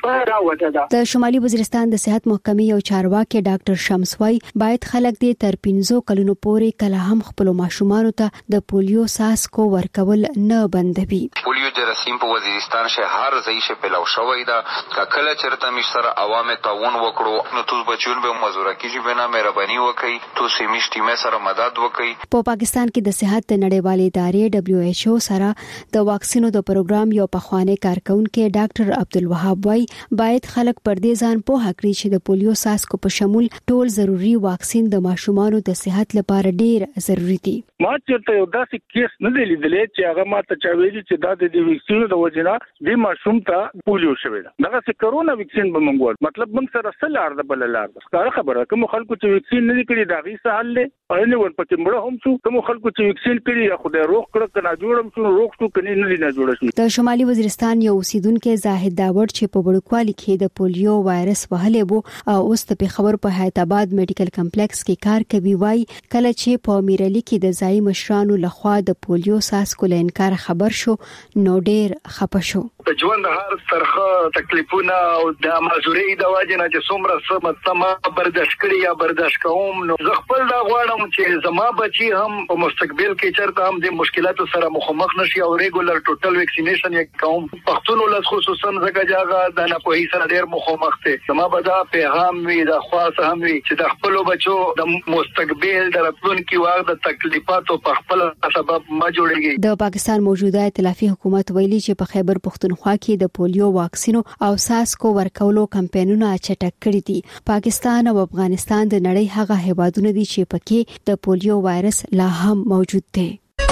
د شمالي وزیرستان د صحت محکمې یو چارواکي ډاکټر شمسوي باید خلک دې تر پنځو کلونو پورې کله هم خپل ماشومانو ته د پولیو ساسکو ورکول نه بندوي. پولیو جراثیم په وزیرستان شه هر ځای شه پلاو شوی دا کله چرته مشره عوامه تعاون وکړو نو توس بچون به مزوره کیږي بنا مهرباني وکړي تو سیمشتي مې سره مدد وکړي. په پاکستان کې د صحت د نړیوالې ادارې دبليو ایچ او سره د واکسینو د پروګرام یو پخوانی کارکونکو ډاکټر عبدالوهاب باید خلک پر دې ځان پوهه کړي چې د پولیو ساسکو په شمول ټول ضروری واکسین د ماشومانو د صحت لپاره ډیر ضروری دي. ما چیرته یو داسې کیس نه دی لیدلې چې هغه ما ته چا ویلي چې دا د ویکسین د وجنه د ماشوم ته پولیو شوی دا دغه چې کرونا ویکسین به منګول مطلب موږ سره سره لار ده بل لار ده ښکاره خبره کوم خلکو چې ویکسین نه کړي دا غي سهال له او نه ور پکې مړ هم شو کوم خلکو چې ویکسین کړي یا خدای روغ کړ کنه جوړم شو روغ شو کني نه نه جوړ شي د شمالي وزیرستان یو اوسیدونکو زاهد داوړ چې په بړکوالي کې د پولیو وایرس وهلې وو او اوس ته خبر په حیات آباد میډیکل کمپلیکس کې کار کوي وای کله چې په میرالي کې د ځای مشرانو لخوا د پولیو ساسکو له انکار خبر شو نو ډیر خپه شو په ژوند هر ترخه تکلیفونه او د مازوري د واجنه چې څومره سمه برداشت کړی یا برداشت کوم نو زه خپل دا غواړم چې زما بچي هم په مستقبل کې چرته هم د مشکلاتو سره مخامخ نشي او ریګولر ټوټل ویکسینیشن یې کوم پښتون ولس خصوصا زګه جاګه د نه په هیڅ ډیر مخامخ ته زما بدا پیغام وی د خاص هم وی چې د خپل بچو د مستقبل د راتلونکي واغ د تکلیفاتو په خپل سبب ما جوړیږي د پاکستان موجوده ائتلافي حکومت ویلي چې په خیبر پختونخوا کې د پولیو واکسینو او ساسکو ورکولو کمپاینونه چټک کړي دي پاکستان او افغانستان د نړۍ هغه هیوادونه دي چې پکې د پولیو وایرس لا هم موجود دی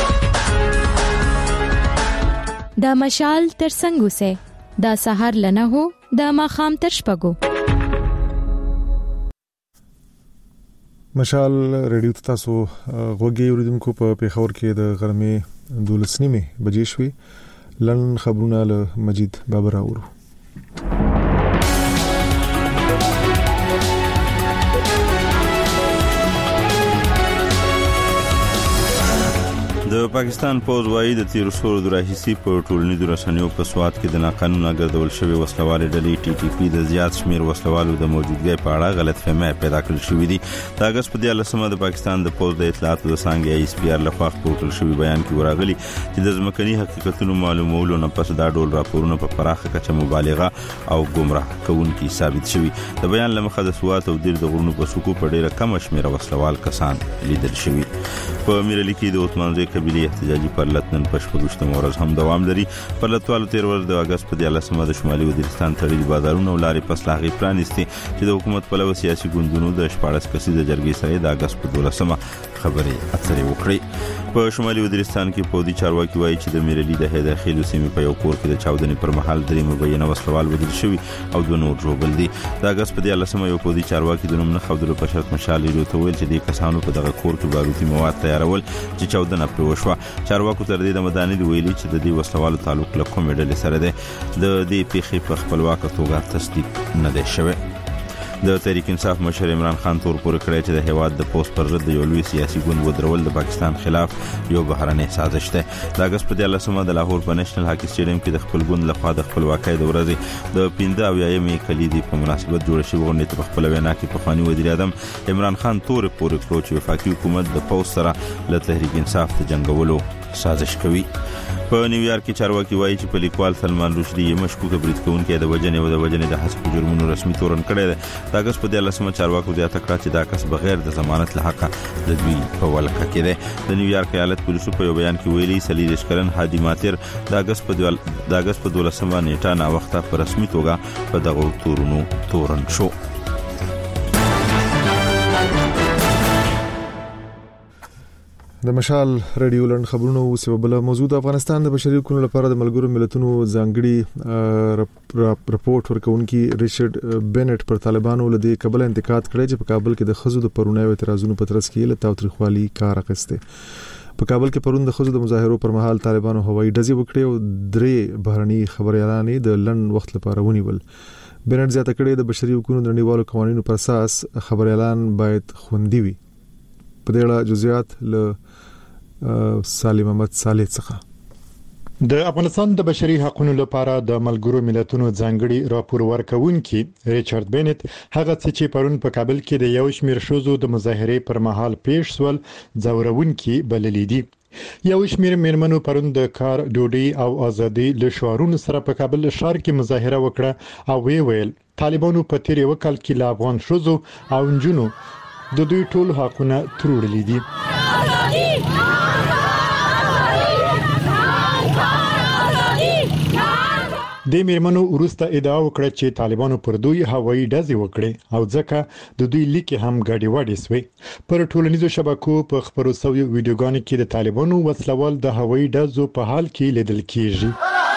د مشال ترڅنګ اوسه د سحر لنه هو د ماخام تر شپږو مشال ریډیو تاسو غوږی اوریدونکو په پیښور کې د غرمې دولس نیمه بجې شوې لن خبرونه له مجید بابر اورو د پاکستان پوز وايي د تیر څو ورځې راهیسي په ټولنیزو رسنیو په سواد کې د ناقانونه ګرځول شوی وسلوال ډلې ټي ټي پی د زیات شمیر وسلوالو د موجودګۍ په اړه غلط فهمي پیدا کړل شوې دي د اگست په دیارلسمه د پاکستان د پوز د اطلاعاتو د څنګه ای اس پی آر لخوا خپور شوی بیان کې وراغلي چې د ځمکني حقیقتونو معلومولو نه پس دا ډول راپورونه په پراخه کچه مبالغه او گمراه کوونکي ثابت شوی د بیان لمخه د سواد او دیر د غرونو په سکو په ډیره کم شمیر وسلوال کسان لیدل شوی په میرالي کې د عثمانزي قبيله احتجاجي پرلط نن پښپګشتم ورځ هم دوام لري پرلطوالو تیر ورځ د اگست په دیارلسمه د شمالي وزیرستان تړلي بازارونو لارې پس لاغي پرانیستي چې د حکومت په لور سیاسي ګوندونو د شپاړس کسیزه جرګې سره د اگست په دولسمه خبرې اترې وکړې په شمالي وزیرستان کې پودي چارواکي وایي چې د میرالي د هدا خېلو سیمې په یو کور کې د چاودنې پر مهال درې مبینه وسلوال وژل شوی او دوه نور ژوبل دي د اگست په دیارلسمه یو پودي چارواکي د نوم نه خبرو په شرط مشال لري ته ویل چې د کسانو په دغه کور کې باروتي مواد تیارول چې چاودنه پر وشوه چارواکو تر دې د مداني ویلي چې د دې وسلوالو تعلق له کومې ډلې سره دی د دې پیښې په خپلواک توګه تصدیق نه دی شوی د تحریک انصاف مشر عمران خان تور پورې کړی چې د هیواد د پوسټ پر ضد یو لوی سیاسي ګوند ودرول د پاکستان خلاف یو بهرنۍ سازش ده د اگست په دیارلسمه د لاهور په نېشنل هاکي سټیډیم کې د خپل ګوند لخوا د خپلواکۍ د ورځې د پنځه او یایمې کلیدي په مناسبت جوړ شوی غونډه په خپل وینا کې په خواني وزیر اعظم عمران خان تور پورې کړو چې وفاقي حکومت د پوسټ سره له تحریک انصاف ته جنگولو سازش کوي په نیویارک کې چارواکي وایي چې په لیکوال سلمان رشدي یې مشکوک برید کوونکی د وجنې او د وجنې د حساب جرمونو رسمي تورن کړی دی د اگست په دیارلسمه چارواکو زیاته کړه چې دا کس بغیر د ضمانت له حقه د دوی په ولکه کې دی د نیویارک ایالت پولیسو په یو بیان کې ویلي سلیریش کرن هادي ماتر د اگست په د اگست په دولسمه نیټه نا وخته په رسمي توګه په دغه تورونو تورن شو د مشال ریډیو لند خبرونه او سبب موجود افغانستان د بشري حقوقو لپاره د ملګرو ملتونو ځانګړي راپورټ ورکونکي ریچارډ بینټ پر طالبانو لدی کابل انتقاد کړی چې په کابل کې د خزو د پرونیو اعتراضونو په ترڅ کې له تاوتریخوالي کار اخیسته په کابل کې پرون د خزو د مظاهرو پر مهال طالبانو هوایي ډزې وکړې او درې بهرني خبريالانې د لند وخت لپاره ونیول بینټ زیاته کړی د بشري حقوقو د نړیوالو قوانینو پر اساس خبريالان باید خوندي وي په دې اړه جزئیات له سالم احمد صالح څخه د افغانستان د بشري حقوقو لپاره د ملګرو ملتونو ځانګړي راپور ورکونکي ریچارډ بینټ هغه چې پرون په کابل کې د یو شمېر شوزو د مظاهرې پر مهال پیښ سول ځورونکي بللي دي یو شمېر میرمنو پرون د کار ډوډۍ او ازادي له شعارونو سره په کابل ښار کې مظاهره وکړه او وی ویل طالبانو په تیر یو کال کې لا افغان شوزو او نجونو د دوی ټول حقونه تروړلي دي د میرمنو وروسته ادعا وکړه چې طالبانو پر دوی هوایي ډزې وکړې او ځکه د دوی لیکي هم ګډي وډي سوې. پر ټولنیزو شبکو په خبرو شویو ویډیوګانو کې د طالبانو وسلوال د هوایي ډزو په حال کې لیدل کیږي.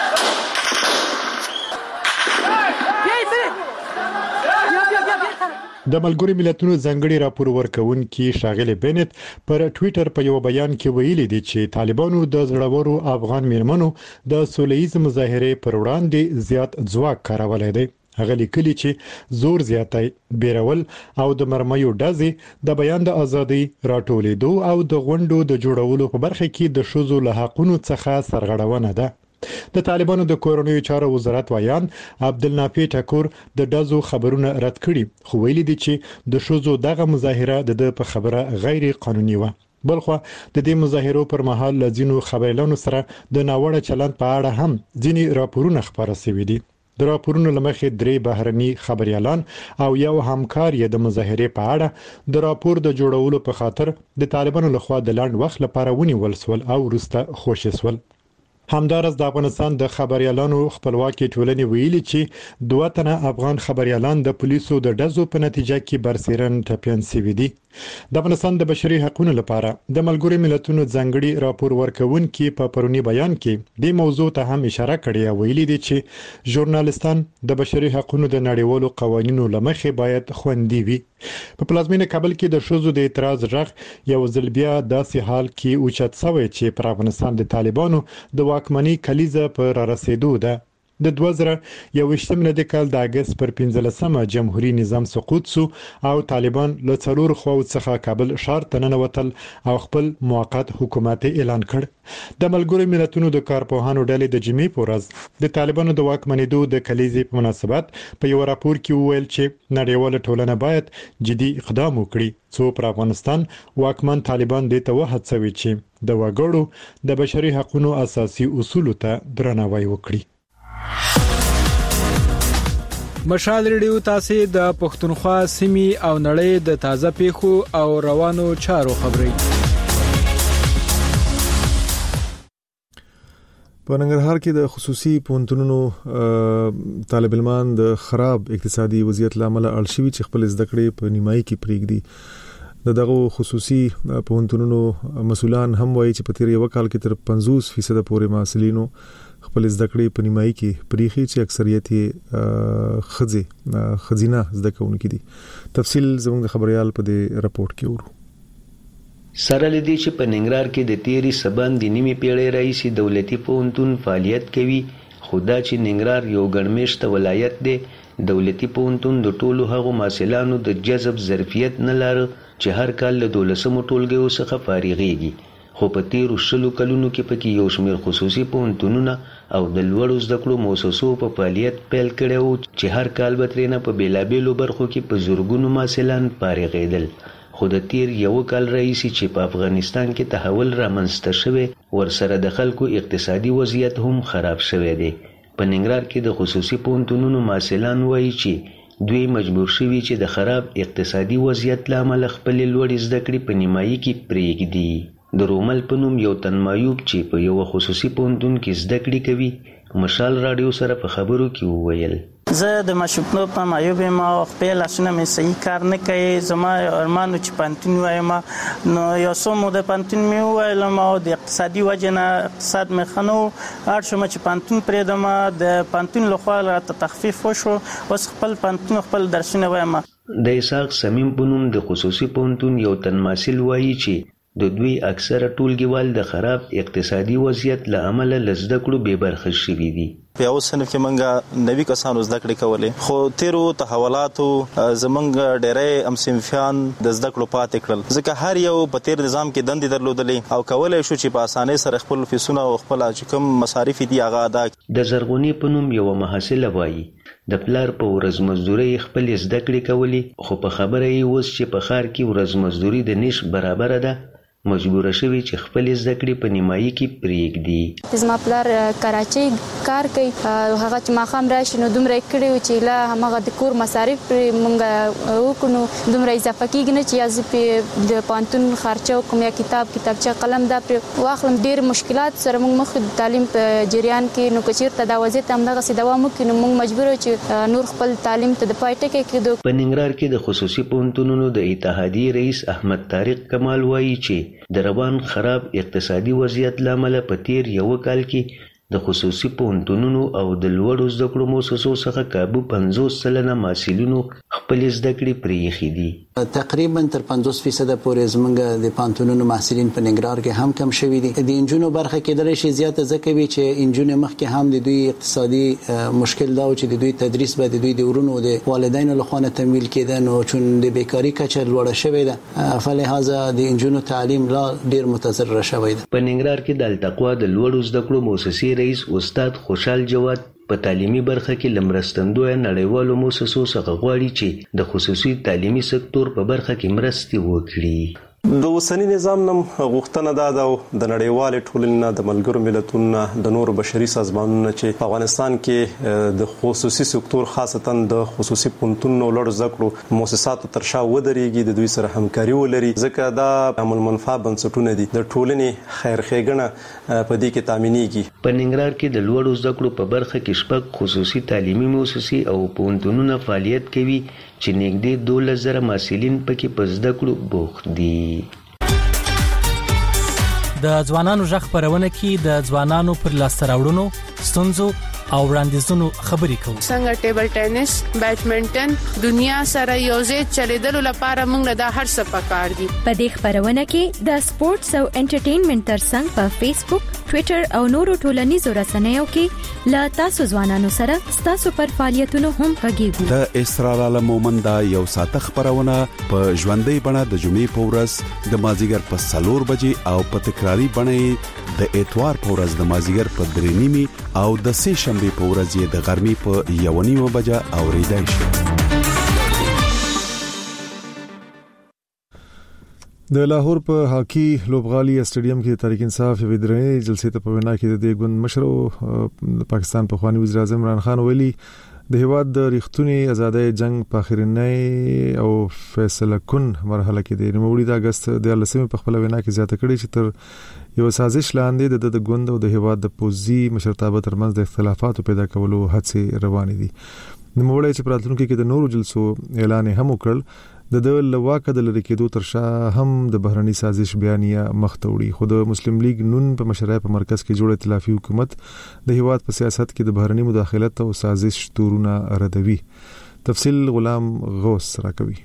د ملګرو ملتونو ځانګړي راپور ورکونکي شاغله بنت پر ټوئیټر په یو بیان کې ویلي دي چې طالبانو د زړورو افغان میرمنو د سولهییز مظاهره پر وړاندې زیات ځواک کارولی دی. هغه لیکلي چې زور زیاتای بیرول او د مرمیو ډزې د بیان د ازادي راټولېدو او د غونډو د جوړولو په برخه کې د شوزو له حقونو څخه سرغړونه ده. د طالبانو د کورونیو چارو وزارت وایان عبدالنافع ټکور د ډزو خبرونه رد کړي خو ویلي دي چې د شوزو دغه مظاهره د په خبره غیر قانوني و. بلخو د دې مظاهرو پر مهال لزینو خبرلانو سره د ناوړه چلند په اړه هم ځینی راپورونه خبره شوي دي. د راپورونو لمخې درې بهرني خبريالان او یو همکار یې د مظاهرې په اړه د راپور د جوړولو په خاطر د طالبانو لخوا د لاند وخت لپاره ونیول سول او وروسته خوشی سول. همدارس د افغانستان د خبريالانو خپلواکي ټولنې ویلي چې دوه تنه افغان خبريالان د پولیسو د ډزو په نتیجه کې برسیرن ټپيان شوي دي. د افغانستان د بشري حقوقو لپاره د ملګرو ملتونو ځانګړي راپور ورکونکي په پرونی بیان کې د موضوع ته هم اشاره کړې او ویلي دي چې ژورنالستان د بشري حقوقو د نړیوالو قوانینو لمخې باید خوندي وي. په پلازمینه کابل کې د شوزو د اعتراض رغ یو ځل بیا داسې حال کې اوچت شوی چې پر افغانستان د طالبانو د واکمنۍ کلیزه پر رسیدو ده. د دوه زره یوویشتم د کال د اگست پر پنځلسمه جمهوریت نظام سقوط سو او طالبان له څلور خو څخه کابل ښار ته ننوتل او خپل موقت حکومت اعلان کړ. د ملګرو ملتونو د کارپوهانو ډلې د جمعې په ورځ د طالبانو د واکمنېدو د کلیزې په مناسبت په یو راپور کې وویل چې نړیواله ټولنه باید جدي اقدام وکړي څو پر افغانستان واکمن طالبان د ته وهڅوي چې د وګړو د بشري حقوقو اساسي اصولو ته درناوی وکړي. مشال ریډیو تاسو د پښتونخوا سیمې او نړۍ د تازه پیښو او روانو چارو خبري په ننګرهار کې د خصوصي پوهنتونونو طالب علمان د خراب اقتصادي وضعیت لامل اړ شوي چې خپل زده کړې په نیمایي کې پریږدي. د دغه خصوصي پوهنتونونو مسولان هم وایي چې په تیر یو کال کې تر پنځوس فیصد پورې محصلینو خپل زده کړې په نیمایي کې پریخي چې اکثریت یې خځې خزینه زده کوونکي دي. تفصیل زموږ د خبريال په دې راپورټ کې ورو. سره لدی چې په ننګرهار کې د تیری سبان د نیمه پیړۍ رئیس دولتي پوهنتون فعالیت کوي خدا چې ننګرهار یو ګڼمشت ولایت دی. دولتي پوهنتون د ټولو هغو محصلانو د جذب ظرفیت نه لري چې هر کال له دولسمو ټولګیو څخه فارغېږي. خو په تیرو شلو کلونو کې پکې یو شمېر خصوصي پوهنتونونه او د لوړو زده کړو مؤسسو په فعالیت پیل کړی وو چې هر کال به ترېنه په بېلابېلو برخو کې په زرګونو محصلان فارغېدل. خو د تیر یو کال راهیسې چې په افغانستان کې تحول رامنځته شوی ورسره د خلکو اقتصادي وضعیت هم خراب شوی دی. په ننګرهار کې د خصوصي پوهنتونونو محصلان وایي چې دوی مجبور شوي چې د خراب اقتصادي وضعیت له امله خپلې لوړې زده کړې په نیمایي کې پرېږدي. د رومل په نوم یو تن معیوب چې په یو خصوصي پوهنتون کې زده کړې کوي مشال رادیو سره په خبرو کې وویل. زه د مشوپنو په معیوب ما خپل لاسونه مې صحیح کار نه کوي. زما ارمانو چې پانتون وایم نو یو څو مو د پانتون مې وویل ما د اقتصادي وجه نه اقتصاد مې خنو اړ شوم چې پانتون پرېدم. د پانتون لخوا راته تخفیف وشو اوس خپل پانتون خپل درسونه وایم. د اسحاق سمیم په نوم د خصوصي پوهنتون یو تن محصل وایي چې د دوی اکثره ټولګیوال د خراب اقتصادي وضعیت له امله له زده کړو بې برخې شوي دي. په یو صنف کې موږ نوي کسانو زده کړې کولې خو تیرو تحولاتو زمونږ ډېری هم صنفیان د زده کړو پاتې کړل ځکه هر یو په تیر نظام کې دندې درلودلې او کولی شو چې په اسانۍ سره خپل فیسونه او خپل چې کوم مصارف دي هغه ادا کړي. د زرغونې په نوم یوه محصله وایي د پلار په ورځ مزدوري خپل زده کړې کولې خو په خبره یې اوس چې په ښار کې ورځ مزدوري د نش برابره ده مجبور شوی چې خپل زده کړې په نیمایي کې پرېږدي. زما پلار کراچۍ کار کوي هغه چې ماخام راشي نو دومره کړي چې لا هغه د کور مصارف مونږ وکړو دومره اضافه کیږي نه چې یازې په د پانتون خرچه کوم یا کتاب کتابچه قلم دا پر واخلم ډیر مشکلات سره مونږ مخ د تعلیم په جریان کې نو کچیر ته دا وضعیت هم دغه سي دوام وکړي نو مونږ مجبور یو چې نور خپل تعلیم ته د پایټه کې کېدو. په ننګرهار کې د خصوصي پوهنتونونو د اتحادیې رئیس احمد طارق کمال وایي چې د روان خراب اقتصادي وضعیت لامل په تیر یو کال کې د خصوصي پوهنتونونو او د لوړو زده کړو مؤسسو څخه کابو پنځوس سلنه محصلینو خپل زده کړې پرېښې دي. تقریبا تر پنځوس فیصد پورې زمونږ د پوهنتونونو محصلین په ننګرهار کې هم کم شوي دي. د انجونو برخه کېدلی شي زیاته ځکه وي چې انجونې مخکې هم د دوی اقتصادي مشکل دا و چې د دوی تدریس به د دوی د ورونو د والدینو لخوا نه تمویل کېده نو چون د بیکاري کچه لوړه شوې ده فلهذا د انجونو تعلیم لا ډیر متضرر شوی ده. په ننګرهار کې د التقوا د لوړو زده کړو مؤسسې رئیس استاد خوشحال جواد په تعلیمي برخه کې لمرستندوی نړیوالو مؤسسو څخه غواړي چې د خصوصي تعلیمي سکتور په برخه کې مرستې وکړي. د اوسنی نظام نم غوښتنه دا ده د نړیوال ټولنې د ملګرو ملتونو د نور بشري سازمانونو چې په افغانستان کې د خصوصي سکتور خاصتا د خصوصي پوهنتونونو لوړ زده کړو مؤسساتو تر شا ودرېږي د دوی سره همکاري ولري ځکه دا عمل منفعه بنسټونه دي د ټولنې خیر ښېګڼه په دې کې تامینېږي. په ننګرهار کې د لوړو زده کړو په برخه کې شپږ خصوصي تعلیمي مؤسسې او پوهنتونونه فعالیت کوي چې نږدې دولس زره محصلین پکې په زده کړو بوخت دي. د ځوانانو ژغ خپرونه کې د ځوانانو پر لاسته راوړنو ستونزو او وړاندیزونو خبرې کوو. څنګه ټیبل ټینس بیډمنټن دنیا سره یوځای چلیدلو لپاره موږ د هر څه پکار دي. په دې خبرونه کې د سپورتس او انټرټینمنټ ترڅنګ په فیسبوک ټوئیټر او نورو ټولنیزو رسنیو کې لا تاسو ځوانانو سره تاسو پر فعالیتونو هم غږیږو. د اسرار عالم مومند یو ساعت خبرونه په ژوندۍ بڼه د جمعې په ورځ د مازیګر په سلور بجې او په تکراری بڼه د اتوار په ورځ د مازیګر په درې نیمه او د سه شنبه په ورځ یې د غرمې په یو نیمه بجه اوریدای شي. د لاهور په هاکی لوبغالي سټیډیم کې تحریک انصاف یو درنې جلسې ته په وینا کې د ګوند مشر د پاکستان په خواني وزیر اعظم عمران خان ویلي د هیواد د ریښتونی ازادۍ جنگ په اخرنۍ او فیصله کن مرحله کې د نوموړي د اگست د لسمې په خپل وینا کې زیاته کړې چې تر یو سازش لاندې د د ګوند او د هیواد د پوزي مشرتابه ترمنځ د اختلافاتو پیدا کولو هڅې روانې دي. نوموړي چې پراتلونکو کې د نورو جلسو اعلان هم وکړ د د لواکه د لری کېدو تر شا هم د بهرني سازش بیانیه مختوړي. خو د مسلم لیگ نون په مشرۍ په مرکز کې جوړ ائتلافي حکومت د هیواد په سیاست کې د بهرني مداخلت او سازش تورونه ردوي. تفصیل غلام غوث راکوي.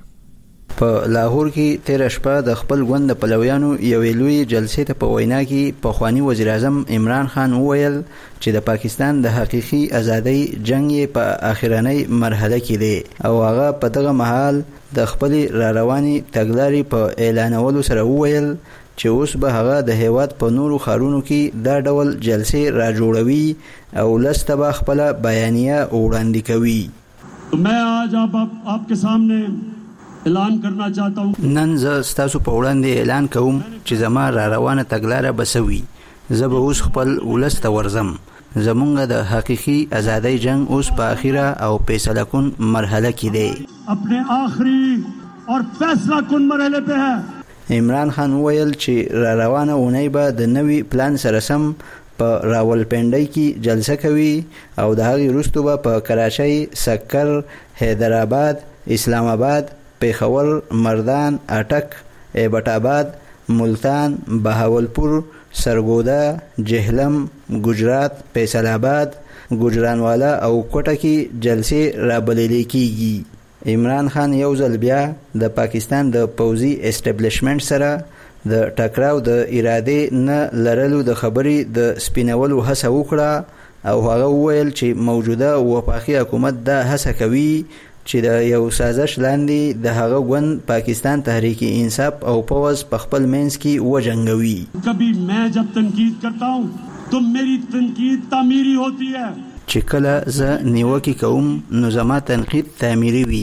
په لاهور کې تیر شپه د خپل ګوند پلویانو یوې لوی جلسې ته په وینا کې په خواني وزیر اعظم عمران خان وویل چې د پاکستان د حقيقي ازادۍ جنگ په اخرنۍ مرحله کې دی او هغه په دغه مهال د خپل را رواني تګلارې په اعلانولو سره وویل چې اوس به هغه د هیواد په نورو خارونو کې دا ډول جلسې را جوړوي او لسته به خپل بیانیه وړاندې کوي. मैं आज आप, आप आपके सामने اعلان کرنا چاہتا ہوں نن زه ستاسو په وړاندې اعلان کوم چې زما را روانه تګلاره بسوي. زه به اوس خپل ولسته ورزم. زمونږ د حقيقي ازادۍ جنگ اوس په اخیره او فیصله کن مرحله کې دی. اپنے آخری اور فیصله کن مرحله په ہے. عمران خان ویل چې را روانه اونۍ به د نوي پلان سره سم په راولپنډۍ کې جلسه کوي او د هغې وروسته به په کراچۍ، سکر، حیدرآباد، اسلام آباد، پیښور، مردان، اټک، ایبټ آباد، ملتان، بهاولپور، سرګودا، جهلم، ګجرات، فیصل آباد، ګجرانوالا او کوټه کې جلسې رابللې کیږي. عمران خان یو ځل بیا د پاکستان د پوځي اسټابلیشمنت سره د ټکراو د اراده نه لرلو د خبرې د سپینولو هڅه وکړه او هغه وویل چې موجوده وفاقي حکومت دا هڅه کوي چې د یو سازش لاندې د هغه ګوند پاکستان تحریک انصاف او پوز په خپل منځ کې وجنګوي. کبھی میں جب تنقید کرتا ہوں تو میری تنقید تعمیری ہوتی ہے. چې کله زه نیوکه کوم نو زما تنقید تعمیری وي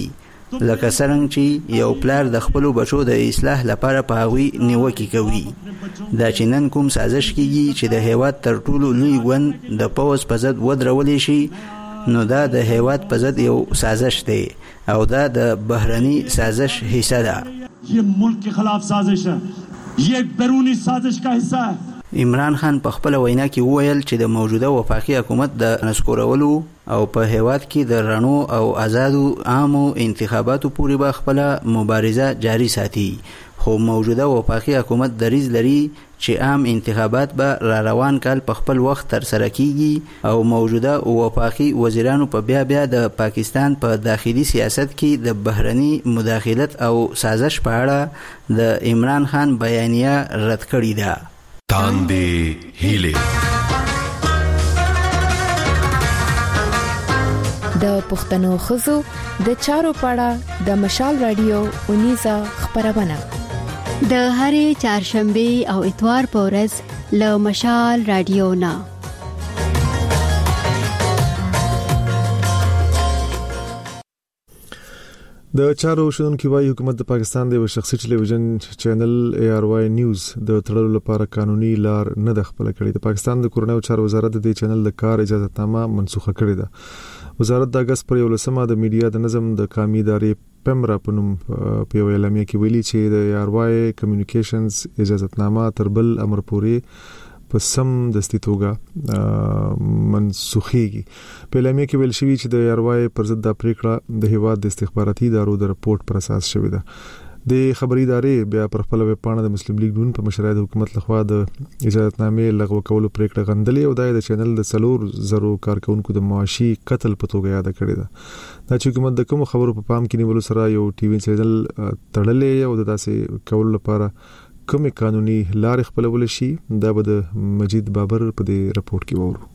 لکه څنګه چې یو پلار د خپل بچو د اصلاح لپاره په هغوی نیوکه کوي. دا چې نن کوم سازش کیږي چې د هیواد تر ټولو لوی ګوند د پوز په ضد ودرولې شي، نو دا د هیواد په ضد یو سازش دی او دا د بهرني سازش حصہ ده. یہ ملک کے خلاف سازش ہے، یہ ایک بیرونی سازش کا حصہ ہے. عمران خان په خپل وینا کې وویل چې د موجوده وفاقي حکومت د نسکورولو او په هیواد کې د رڼو او آزادو عامو انتخاباتو پورې به خپل مبارزه جاری ساتي، خو موجوده وفاقي حکومت دریځ لري چې عام انتخابات به را روان کال په خپل وخت تر سره کیږي او موجوده وفاقي وزیرانو په بیا بیا د پاکستان په داخلي سیاست کې د بهرني مداخلت او سازش په اړه د عمران خان بیانیه رد کړې ده. تاندې هیله د پښتنو خزو د چارو پاړه د مشال رادیو اونیزه خبرونه د هرې چهارشنبه او اتوار په ورځ له مشال رادیو نه. د چارو شونکي وايي حکومت د پاکستان د شخصي ټلویزیون چینل اي ار واي نیوز د تړلو لپاره قانوني لار نه د خپل کړی. د پاکستان د کورنیو چارو وزارت د دې چینل د کار اجازه نامه منسوخه کړې ده. وزارت د اگست پر یولسمه د میډیا د نظم د قومي ادارې پمرا په نوم په یو اعلامیه کې ویلي چې د اي ار واي کمیونیکیشنز اجازه نامه تر بل امر پورې په سم دستي توګه منسوخيږي. په اعلامیه کې ویل شوی چې د اي ار واي پر ضد د پریکړه د هیواد د استخباراتي ادارو د رپورت پر اساس شوی ده. د خبري ادارې بیا پر خپل ویب پاڼه د مسلم لیگ نون په مشرۍ د حکومت لخوا د اجازه نامې لغوه کولو پریکړه غندلې او د چینل د څلور زرو کارکونکو د معاشي قتل په توګه یاد کړی ده. دا چې حکومت د کوم خبرو په پام کې نیولو سره یو ټي وي چینل تړلې او د تاسې کول لپاره کومه قانوني لارې خپلول شي، دا به د مجید بابر په دې رپورت کې وورو.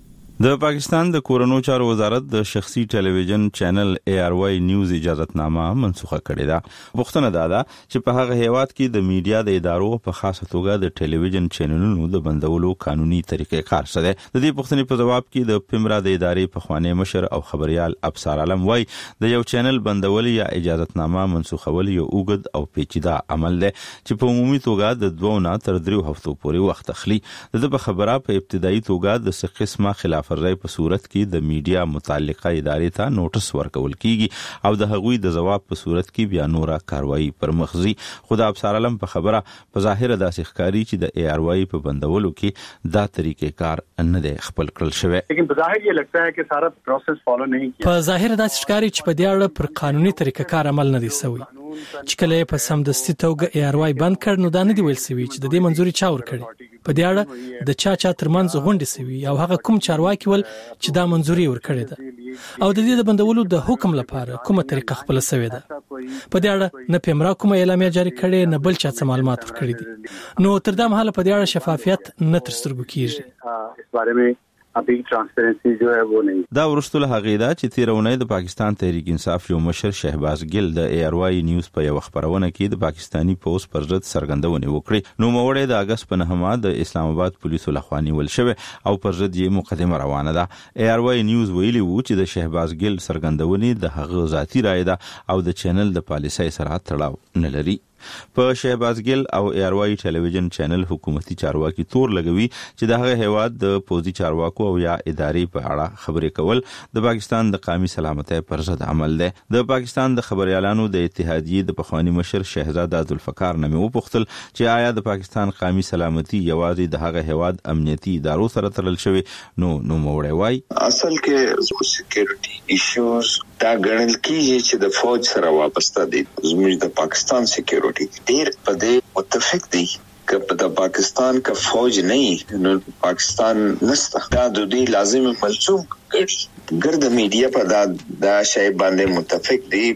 د پاکستان د کورونو چارو وزارت د شخصي ټلویزیون چینل اي ار واي نیوز اجازه نامه منسوخه کړې ده. پوښتنه دا ده چې په هغه هیواد کې د میډیا د ادارو په خاصه توګه د ټلویزیون چینلونو د بندولو قانوني طریقې کار څه ده. د دې پوښتنې په جواب کې د پمرا د ادارې په خوانی مشر او خبريال ابصار عالم وای د یو چینل بندول یا اجازه نامه منسوخول یو اوږد او پیچیده عمل دی چې په عمومي توګه د دوه نه تر دریو هفتو پورې وخت اخلي. د خبره په ابتدایي توګه د څه قسمه خلاف فرضای په صورت کې د میډیا متعلقه ادارې ته نوټس ورکول کیږي او د هغوی د جواب په صورت کې بیا نوره کاروایی پر مخزي. خدا ابصار علم په خبره په ظاهر داسې ښکاری چې د اي ار واي په بندولو کې دا طریقې کار نه دی خپل کړل شوی، لیکن په ظاهر یې لګتا ہے کہ سارا پروسس فالو نه کیږي. په ظاهر داسې ښکاری چې په دې اړه پر قانوني طریقې کار عمل نه دی شوی. چې کله په سم دستي توګه اي ار واي بند کړ نو دا نه دی ویل شوی چې د دې منځوري چا ور کړی. په دې اړه د چا چا ترمنځ غونډې شوی او هغه کوم چارواکي ول چې دا منځوري ور کړی ده او د دې د بندولو د حکم لپاره کومه طریقه خپل شوی ده. په دې اړه نه پمرا کومه اعلامیه جاری کړي نه بل چا څه معلومات ور کړی دي. نو تر دا مهاله په دې اړه شفافیت نه تر سترګو کیږي. اس باره میں ابھی ټرانسپیرنسي جو ہے وہ نہیں. دا ورستله هغه دا چې تیرونه د پاکستان تحریک انصاف یو مشر شهباز ګل د اي ار واي نیوز په یو خبرونه کې د پاکستانی پوس پر ضد سرګندونه وکړي. نو موړې د اگست په نهمه د اسلام آباد پولیسو لخوا نیول شوی او پر ضد یې مقدمه روانه ده. اي ار واي نیوز ویلي وو چې د شهباز ګل سرګندونه د هغه ذاتی رائے ده او د چینل د پالیسۍ سره تړاو نه لري. په شهباز ګل او اي ار واي ټلویزیون چینل حکومتي چارواکي تور لګوي چې د هغه هیواد د پوزي چارواکو او یا ادارې په اړه خبرې کول د پاکستان د قومي سلامتۍ پر ضد عمل دی. د پاکستان د خبريالانو د اتحادیې د پخوانی مشر شهزاده ذوالفقار نامه وپوښتل چې آیا د پاکستان قومي سلامتي یوازې د هغه هیواد امنیتي ادارو سره تړل شوی؟ نو نو موړی وای اصل کې سکیورټي ایشوز دا ګڼل کیږي چې د فوج سره وابسته دي. زموږ د پاکستان سکیورټي ډیر په دې متفق دي که په پاکستان کا فوج نه نو پاکستان نسته. دا د دې لازم ملزوم ګرځي ګرد میډیا په دا دا شی باندې متفق دي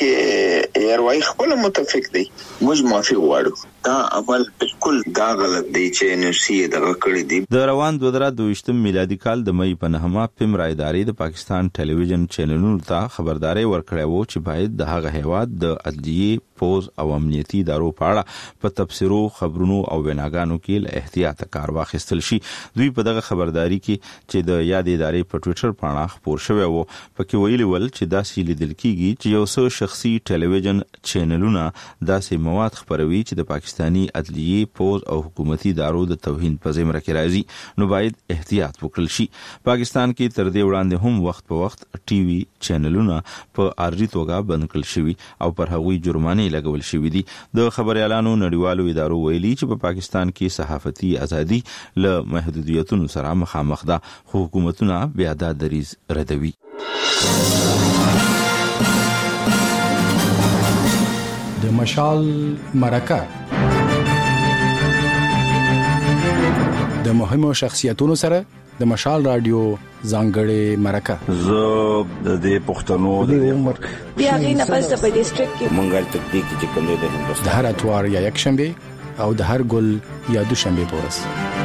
بلکې اي ار واي خپل متفق دي. موږ معافي غواړو. دا عمل بالکل دا غلط دی چې نشي دغه کړی دی. د روان دوه زره دوه میلادي کال د مې په نهمه پمرا ادارې د پاکستان ټلویزیون چینلونو ته خبرداري ورکړې وو چې باید د هغه هیواد د عدلیه پوز او امنیتي ادارو په اړه په تبصرو خبرونو او ویناګانو کې له احتیاط کار واخیستل شي. دوی په دغه خبرداري کې چې د یاد ادارې په ټوئیټر پاڼه خپور شوی و. پکې ویلي ول چې داسې لیدل کیږي چې یو څو شخصي ټلویزیون چینلونه داسې مواد خپروي چې د پاکستانی عدلیه، پوز او حکومتي ادارو د توهین په زمره کې راځي، نو باید احتیاط وکړل شي. پاکستان کې تر دې وړاندې هم وخت په وخت ټي وي چینلونه په عارضي توګه بند کړل شوي او پر هغوی جرمانې لګول شوي دي. د خبريالانو نړیوالو ادارو ویلي چې په پاکستان کې صحافتي ازادي له محدودیتونو سره مخامخ ده، خو حکومتونه بیا دا دریځ ردوي. د مشال مرکه د مهمو شخصیتونو سره د مشال رادیو ځانګړې مرکه. زه د دې پښتنو د عمر بیا غینه پس په ډیسټریکټ کې منګل تکتیک چې کوم دی د هندوستان د هر اتوار یا یک شنبه او د هر ګل یا دوشنبه پورس.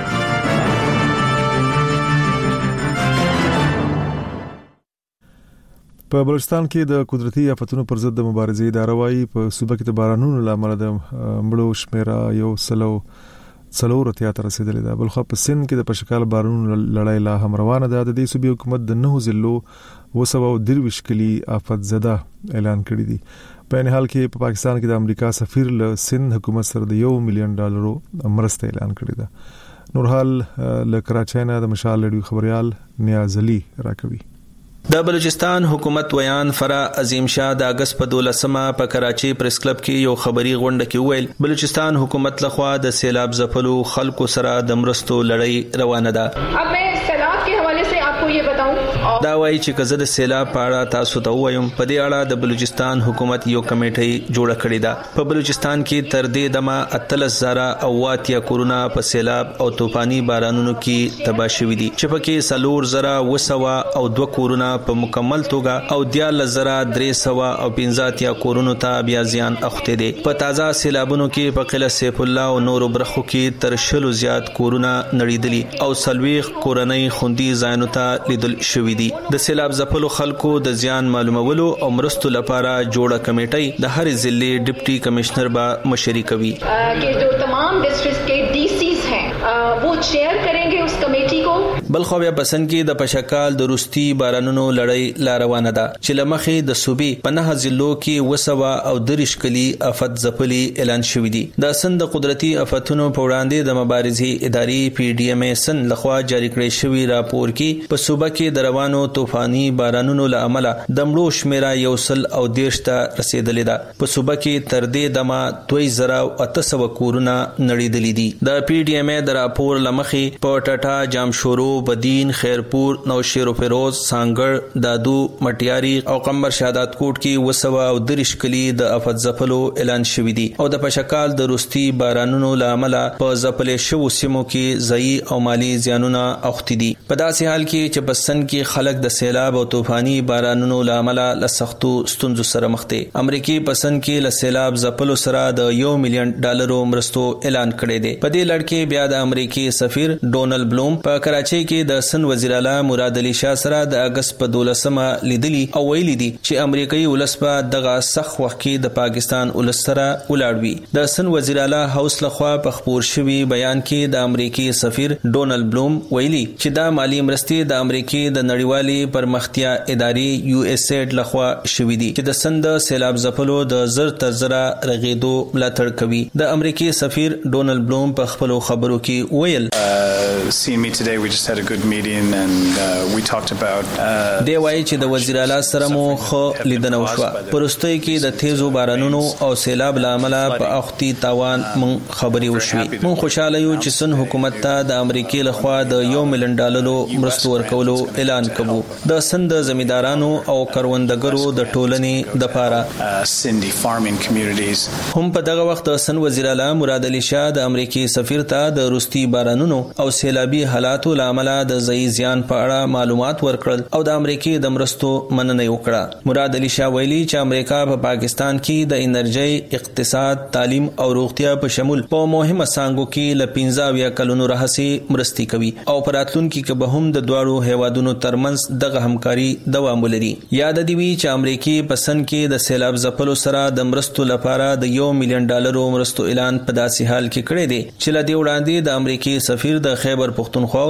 په بلوچستان کې د قدرتي آفتونو پر ضد د مبارزې اداره وايي په صوبه کې د بارانونو لامل د مړو شمیره یو سلو څلور اتیا ته رسیدلې ده. بلخو په سند کې د پشکال بارونو لړۍ لا هم روانه ده. د دې صوبې حکومت د نهو ضلعو وسو او درویش کلی آفت زده اعلان کړی دی. په ان حال کې په پاکستان کې د امریکا سفیر له سند حکومت سره د یو میلیون ډالرو مرسته اعلان کړی ده. نورحال له کراچۍ نه د مشال رادیو خبريال نیاز علي راکوي. د بلوچستان حکومت ویان فرا عظیم شاه د اگست په دولسمه په کراچي پریس کلب کې یو خبري غونډه کې ویل بلوچستان حکومت لخوا د سیلاب ځپلو خلکو سره د مرستو لړۍ روانه ده. اب میں سیلاب کے حوالے سے آپ کو یہ بتاؤں دا وایي چې کزه د سیلاب په اړه تاسو ته وایم په دې اړه د بلوچستان حکومت یو کمیټه جوړه کړې ده. په بلوچستان کې تر دې دمه اتلس زره او واتیا کورونا په سیلاب او طوفاني بارانونو کې تباہ شوي دي چې پکې سلور زره وسوا او دو کورونا په مکمل توګه او دیال زره درې سوا او پنځه یا کورونو ته بیا زیان اخته دي. په تازه سیلابونو کې په قلعه سیف الله او نورو برخو کې تر شلو زیات کورونا نړیدلي او سلويخ کورنۍ خوندي ځایونو ته لیدل شوې دي. د سیلاب ځپلو خلکو د زیان معلومولو او مرستو لپاره جوړه کمیټه د هر ضلع ډیپټي کمشنر به مشري کوي چې جو تمام ډسټرکټ کې ډي سیز ہیں وہ چیئر کریں گے اس کمیٹی کو. بلخو بیا پسند کې د پشکال د روستي بارانونو لړۍ لا روانه ده چې لمخې د صوبې په نه ضلعو کې وسوا او دریش کلی آفت ځپلي اعلان شوې دي. د سند قدرتي آفتونو په وړاندې د مبارزې ادارې پی ډي ایم سن لخوا جاری کړی شوی راپور کې په صوبه کې د روانو طوفاني بارانونو له امله د مړو شمیره یو سل او دیرش ته رسیدلې ده. په صوبه کې تر دې دمه دوه زره او اته سوه کورونه نړیدلي دي. د پی ډي ایم د راپور لمخې په ټاټا جامشورو بدین خیرپور نوشیر و فیروز سانګړ دادو مټیاری او قمر شهادت کوټ کې وسوا او دریش کلی د افت ځپلو اعلان شوی دی او د پشکال د روستي بارانونو لامل په ځپلې شو سیمو کې ځای او مالی زیانونه اوختي دي. په داسې حال کې چې بسن کې خلک د سیلاب او طوفاني بارانونو لامل له سختو ستونزو سره مخ دي. امریکای پسند کې له سیلاب ځپلو سره د یو میلیون ډالرو مرستو اعلان کړی دی. په دې لړ کې بیا د امریکای سفیر ډونلډ بلوم په کراچۍ کې د سن وزیر اعلی مراد علي شاه سره د اگست په دولسمه لیدلی او ویلي دي چې امریکایي ولس په دغه سخت وخت کې د پاکستان ولس سره ولاړ وي. د سن وزیر اعلی هاوس لخوا په خبر شوی بیان کې د امریکایي سفیر ډونلډ بلوم ویلي چې دا مالی مرستې د امریکای د نړیوالې پرمختیا ادارې یو اس ایډ لخوا شوی دي چې د سند سیلاب ځپلو د زر تر زره رغیدو ملاتړ کوي. د امریکایي سفیر ډونلډ بلوم په خپل خبرو کې ویل seeing me today we just had a good meeting and uh, we talked about uh, دی وایي چې د وزیر اعلی سره مو خو لیدنه وشوه. پرستۍ کې د تیزو بارانونو او سیلاب لامل په اختی تاوان مون خبري وشوي. مون خوشاله یو چې سن حکومت ته د امریکای لخوا د یو میلیون ډالرو مرستو ورکولو اعلان کړو. د سند زمیندارانو او کروندګرو د ټولنې د پاره سندي فارمینګ کمیونټیز هم په دغه وخت سن وزیر اعلی مراد علي شاه د امریکای سفیر ته د روستي بارانونو او سیلابي حالاتو لامل د ځای زیان په اړه معلومات ورکړل او د امریکای د مرستو مننه وکړه. مراد علي شاه ویلي چې امریکا په پا پاکستان کې د انرژي، اقتصاد، تعلیم او روغتیا په شمول په مهمه څانګو کې ل پنځه یا کلونو راهسي مرستې کوي او پراتلونکو کې به هم د دواړو هیوادونو ترمنځ دغه همکاري دوام ولري. یاد دی وی چې امریکای پسند کې د سیلاب ځپلو سره د مرستو لپاره د یو میلیون ډالرو مرستو اعلان په داسې حال کې کړی دی چې ل دې وړاندې د امریکای سفیر د خیبر پختونخوا او د هیواد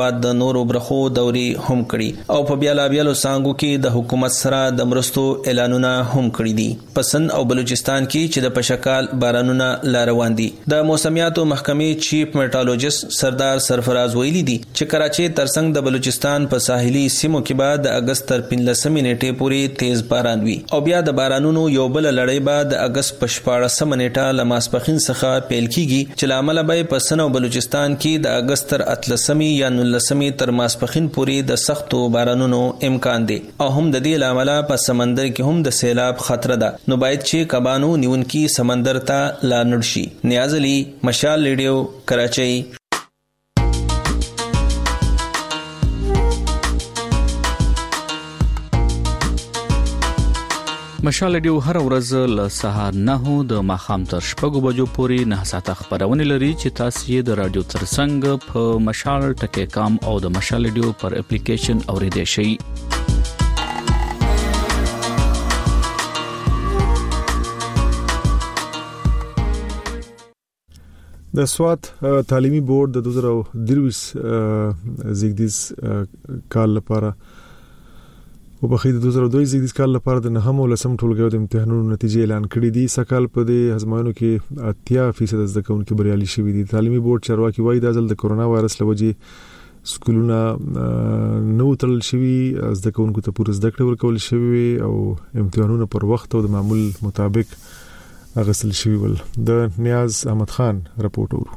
بعد د نورو برخو دوري هم کړي او په بیلا بیلو سانګو کې د حکومت سره د مرستو اعلانونه هم کړي دي. پسند او بلوچستان کې چې د پشکال بارانونه لا روان دي. د موسمیاتو محکمې چیف میټالورجست سردار سرفراز ویلي دي چې کراچي ترڅنګ د بلوچستان په ساحلي سیمو کې بعد د اگست تر پنځلسمې نیټې پورې تیز باران وي او بیا د بارانونو یو بل لړۍ بعد د اگست په شپاړسمه نیټه له ماسپښین څخه پیل کیږي چې لامل به په سن او بلوچستان کې د اگست تر اتلسمې یا نولسمې تر ماسپښین پورې د سختو بارانونو امکان دی او هم د دې لامل په سمندر کې هم د سیلاب خطر ده. نو باید چې کبانو نیونکي سمندر ته لا نړشي. نیاز علي، مشال ریډیو، کراچۍ. مشال ریډیو هر ورځ له سهار نه د ماښام تر شپږو بجو پورې نه ساعته خبرونه لري چې تاسو یې د رادیو ترڅنګ په مشال ټکی کام او د مشال ریډیو پر اپلیکیشن اوریدئ شئ. د سوات تعلیمي بورډ د دوه زره درویشت زیږدیز کال لپاره او په خید د دوه زره دوه زیږدیز کال لپاره د نهم ولسم ټولګیو د امتحانونو نتیجې اعلان کړې دي. سکهال په دې ازموینو کې اتیا فیصد زده کوونکي بریالي شوي دي. تعلیمي بورډ چارواکي وایي دا ځل د کورونا وایرس لوجې سکولونه نو تړل شوي، زده کوونکو ته پوره زده کړې ورکول شوي او امتحانونه پر وخت او د معمول مطابق اغسل شوی ول. د نیاز احمد خان رپورټ ورو.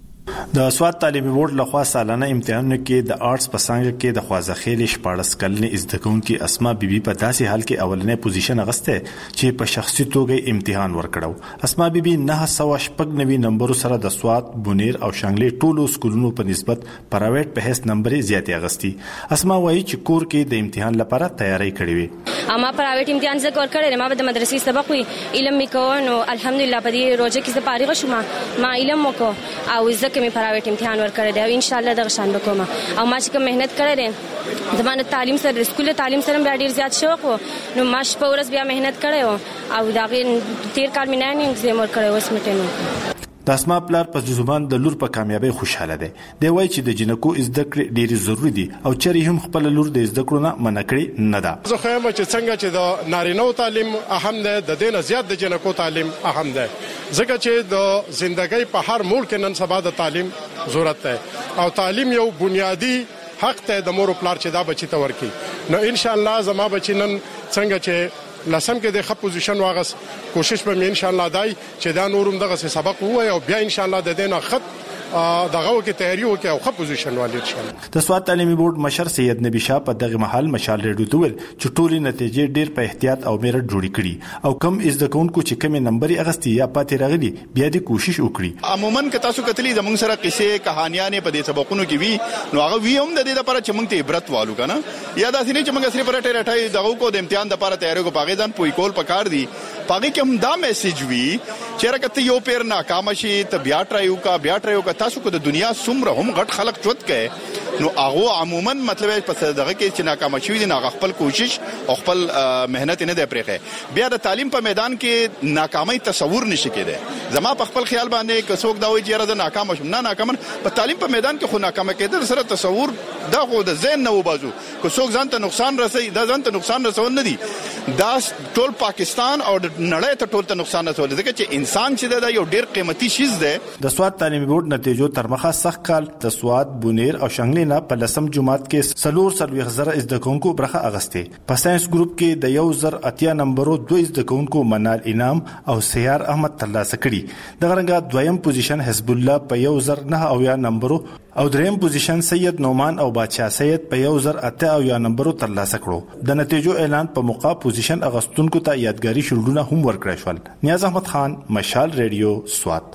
د سوات تعلیمي بورډ لخوا سالانه امتحانونو کې د آرټس په څنګه کې د خوازخېل شپاړس کلنې زده کوونکي اسما بیبي په داسې حال کې اولنې پوزیشن اغسته چې په شخصي توګه امتحان ورکړو. اسما بیبي نه سو شپږ نوي نمبر سره د سوات، بونیر او شانګلې ټولو سکولونو په نسبت پرایویټ په هیڅ نمبر زیاتې اغستي. اسما وایي چې کور کې د امتحان لپاره تیاری کړې وي. اما پرایویټ امتحان زه کور کړم، ما د مدرسې سبق وی علم میکو نو الحمدلله په دې روزه کې زه فارغ شوم، ما علم وکړ او زه کوم پرایویټ امتحان ورکړی دی او ان شاء الله دغه شان وکوم. او ما چې کوم مهنت کړی دی زمانه تعلیم سره سکول تعلیم سره بیا ډیر زیات شوق نو ما شپه ورځ بیا مهنت کړی او دا غیر تیر کال مې نه ایگزام ورکړی اوس مټنو. د اسما پلار په زوبان د لور په کامیابی خوشاله دی. دی وایي چې د جنکو زده کړې ډېری ضروری دي او چېرې هم خپل لور د زده کړو نه منع کړې نه ده. زه خو یم چې څنګه چې د نارینه‌و تعلیم اهم دی، د دې نه زیات د جنکو تعلیم اهم دی، ځکه چې د ژوندۍ په هر موړ کې نن سبا د تعلیم ضرورت دی او تعلیم یو بنیادی حق دی د مور او پلار چې دا بچی ته ورکړي. نو ان شاء الله زما بچی نن څنګه چې لسم کې د خپ پوزیشن واغس کوشش به ان شاء الله دای چې دا نورم دغه سبق وای او بیا ان شاء الله د دینه خط دغه وکي تیاری وکي او خپ پوزیشن والی ان شاء الله. د سوات تعلیمي بورډ مشر سید نبی شاه په دغه محل مشال ریډیو ته ویل چې ټولې نتیجې ډیر په احتیاط او میرټ جوړې کړي او کم از د کوونکو چې کم نمبر اغستی یا پاتې راغلي بیا د کوشش وکړي. عموما که تاسو کتلی زمونږ سره قصې کہانیاں په دې سبقونو کې وی نو هغه وی هم د دې لپاره چې موږ ته عبرت والو کنه یا دا سینې چې موږ صرف رټه رټای دغه کو د امتحان لپاره تیاری کو پاګې ځان پوي کول پکار دي پاګې کې هم دا میسج وی چې راکته یو پیر ناکام شي ته بیا ټرایو کا بیا ټرایو کا تاسو کو د دنیا څومره هم غټ خلق چوت کړي نو هغه عموما مطلب په دغه کې چې ناکام شوی دي نه خپل کوشش او خپل مهنت نه دی پرېخه بیا د تعلیم په میدان کې ناکامۍ تصور نشي کېده. زما په خپل خیال باندې که څوک دا وایي چې را د ناکام شوم نه ناکام په تعلیم په میدان کې خو ناکام کېدل سره تصور دا خو د ذهن نه وبازو که څوک ځان ته نقصان رسي دا ځان ته نقصان رسول نه دي دا ټول پاکستان او نړۍ ته ټول ته نقصان رسول ځکه چې انسان چې دا یو ډیر قیمتي شیز دی. د سوات تعلیمي بورډ نتیجو تر مخه سخت کال د سوات، بونیر او شانګلې نه په لسم جماعت کې سلور سلوي زره زده کوونکو برخه اغسته. په ساينس ګروپ کې د یو زر اتیا نمبرو دوه زده کوونکو منال انعام او سیار احمد ترلاسه کړي. دغه رنګه دویم پوزیشن حزب الله په یو زر نه اویا نمبرو او دریم پوزیشن سید نومان او بادشاہ سید په یو زر اته اویا نمبرو ترلاسه کړو. د نتیجو اعلان په موقع پوزیشن اغستونکو ته یادګاری شیلډونه هم ورکړل شول. نیاز احمد خان، مشال ریډیو، سوات.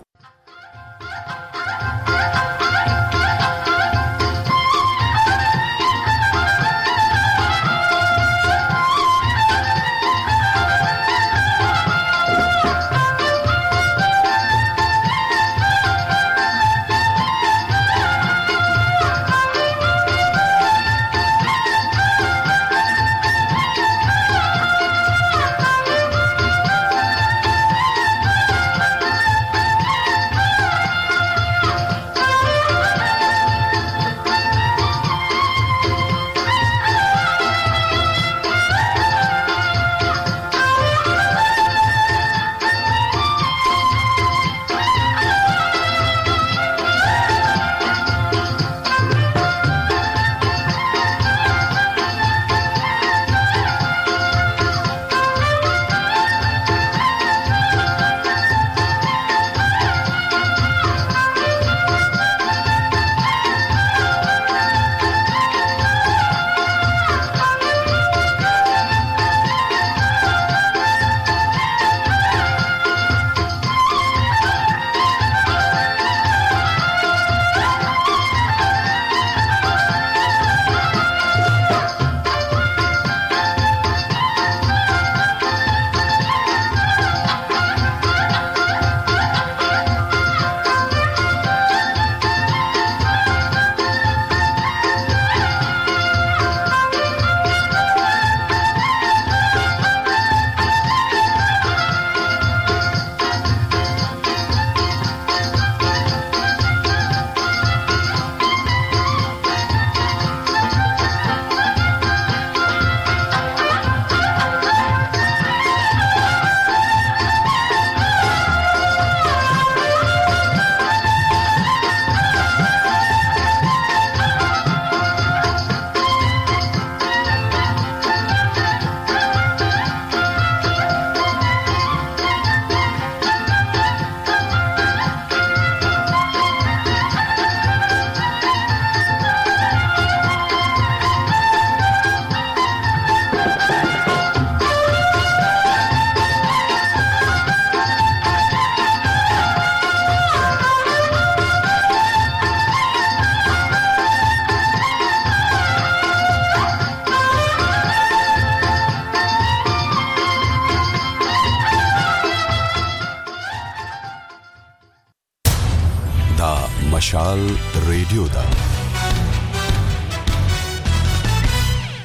مشال ریډیو دا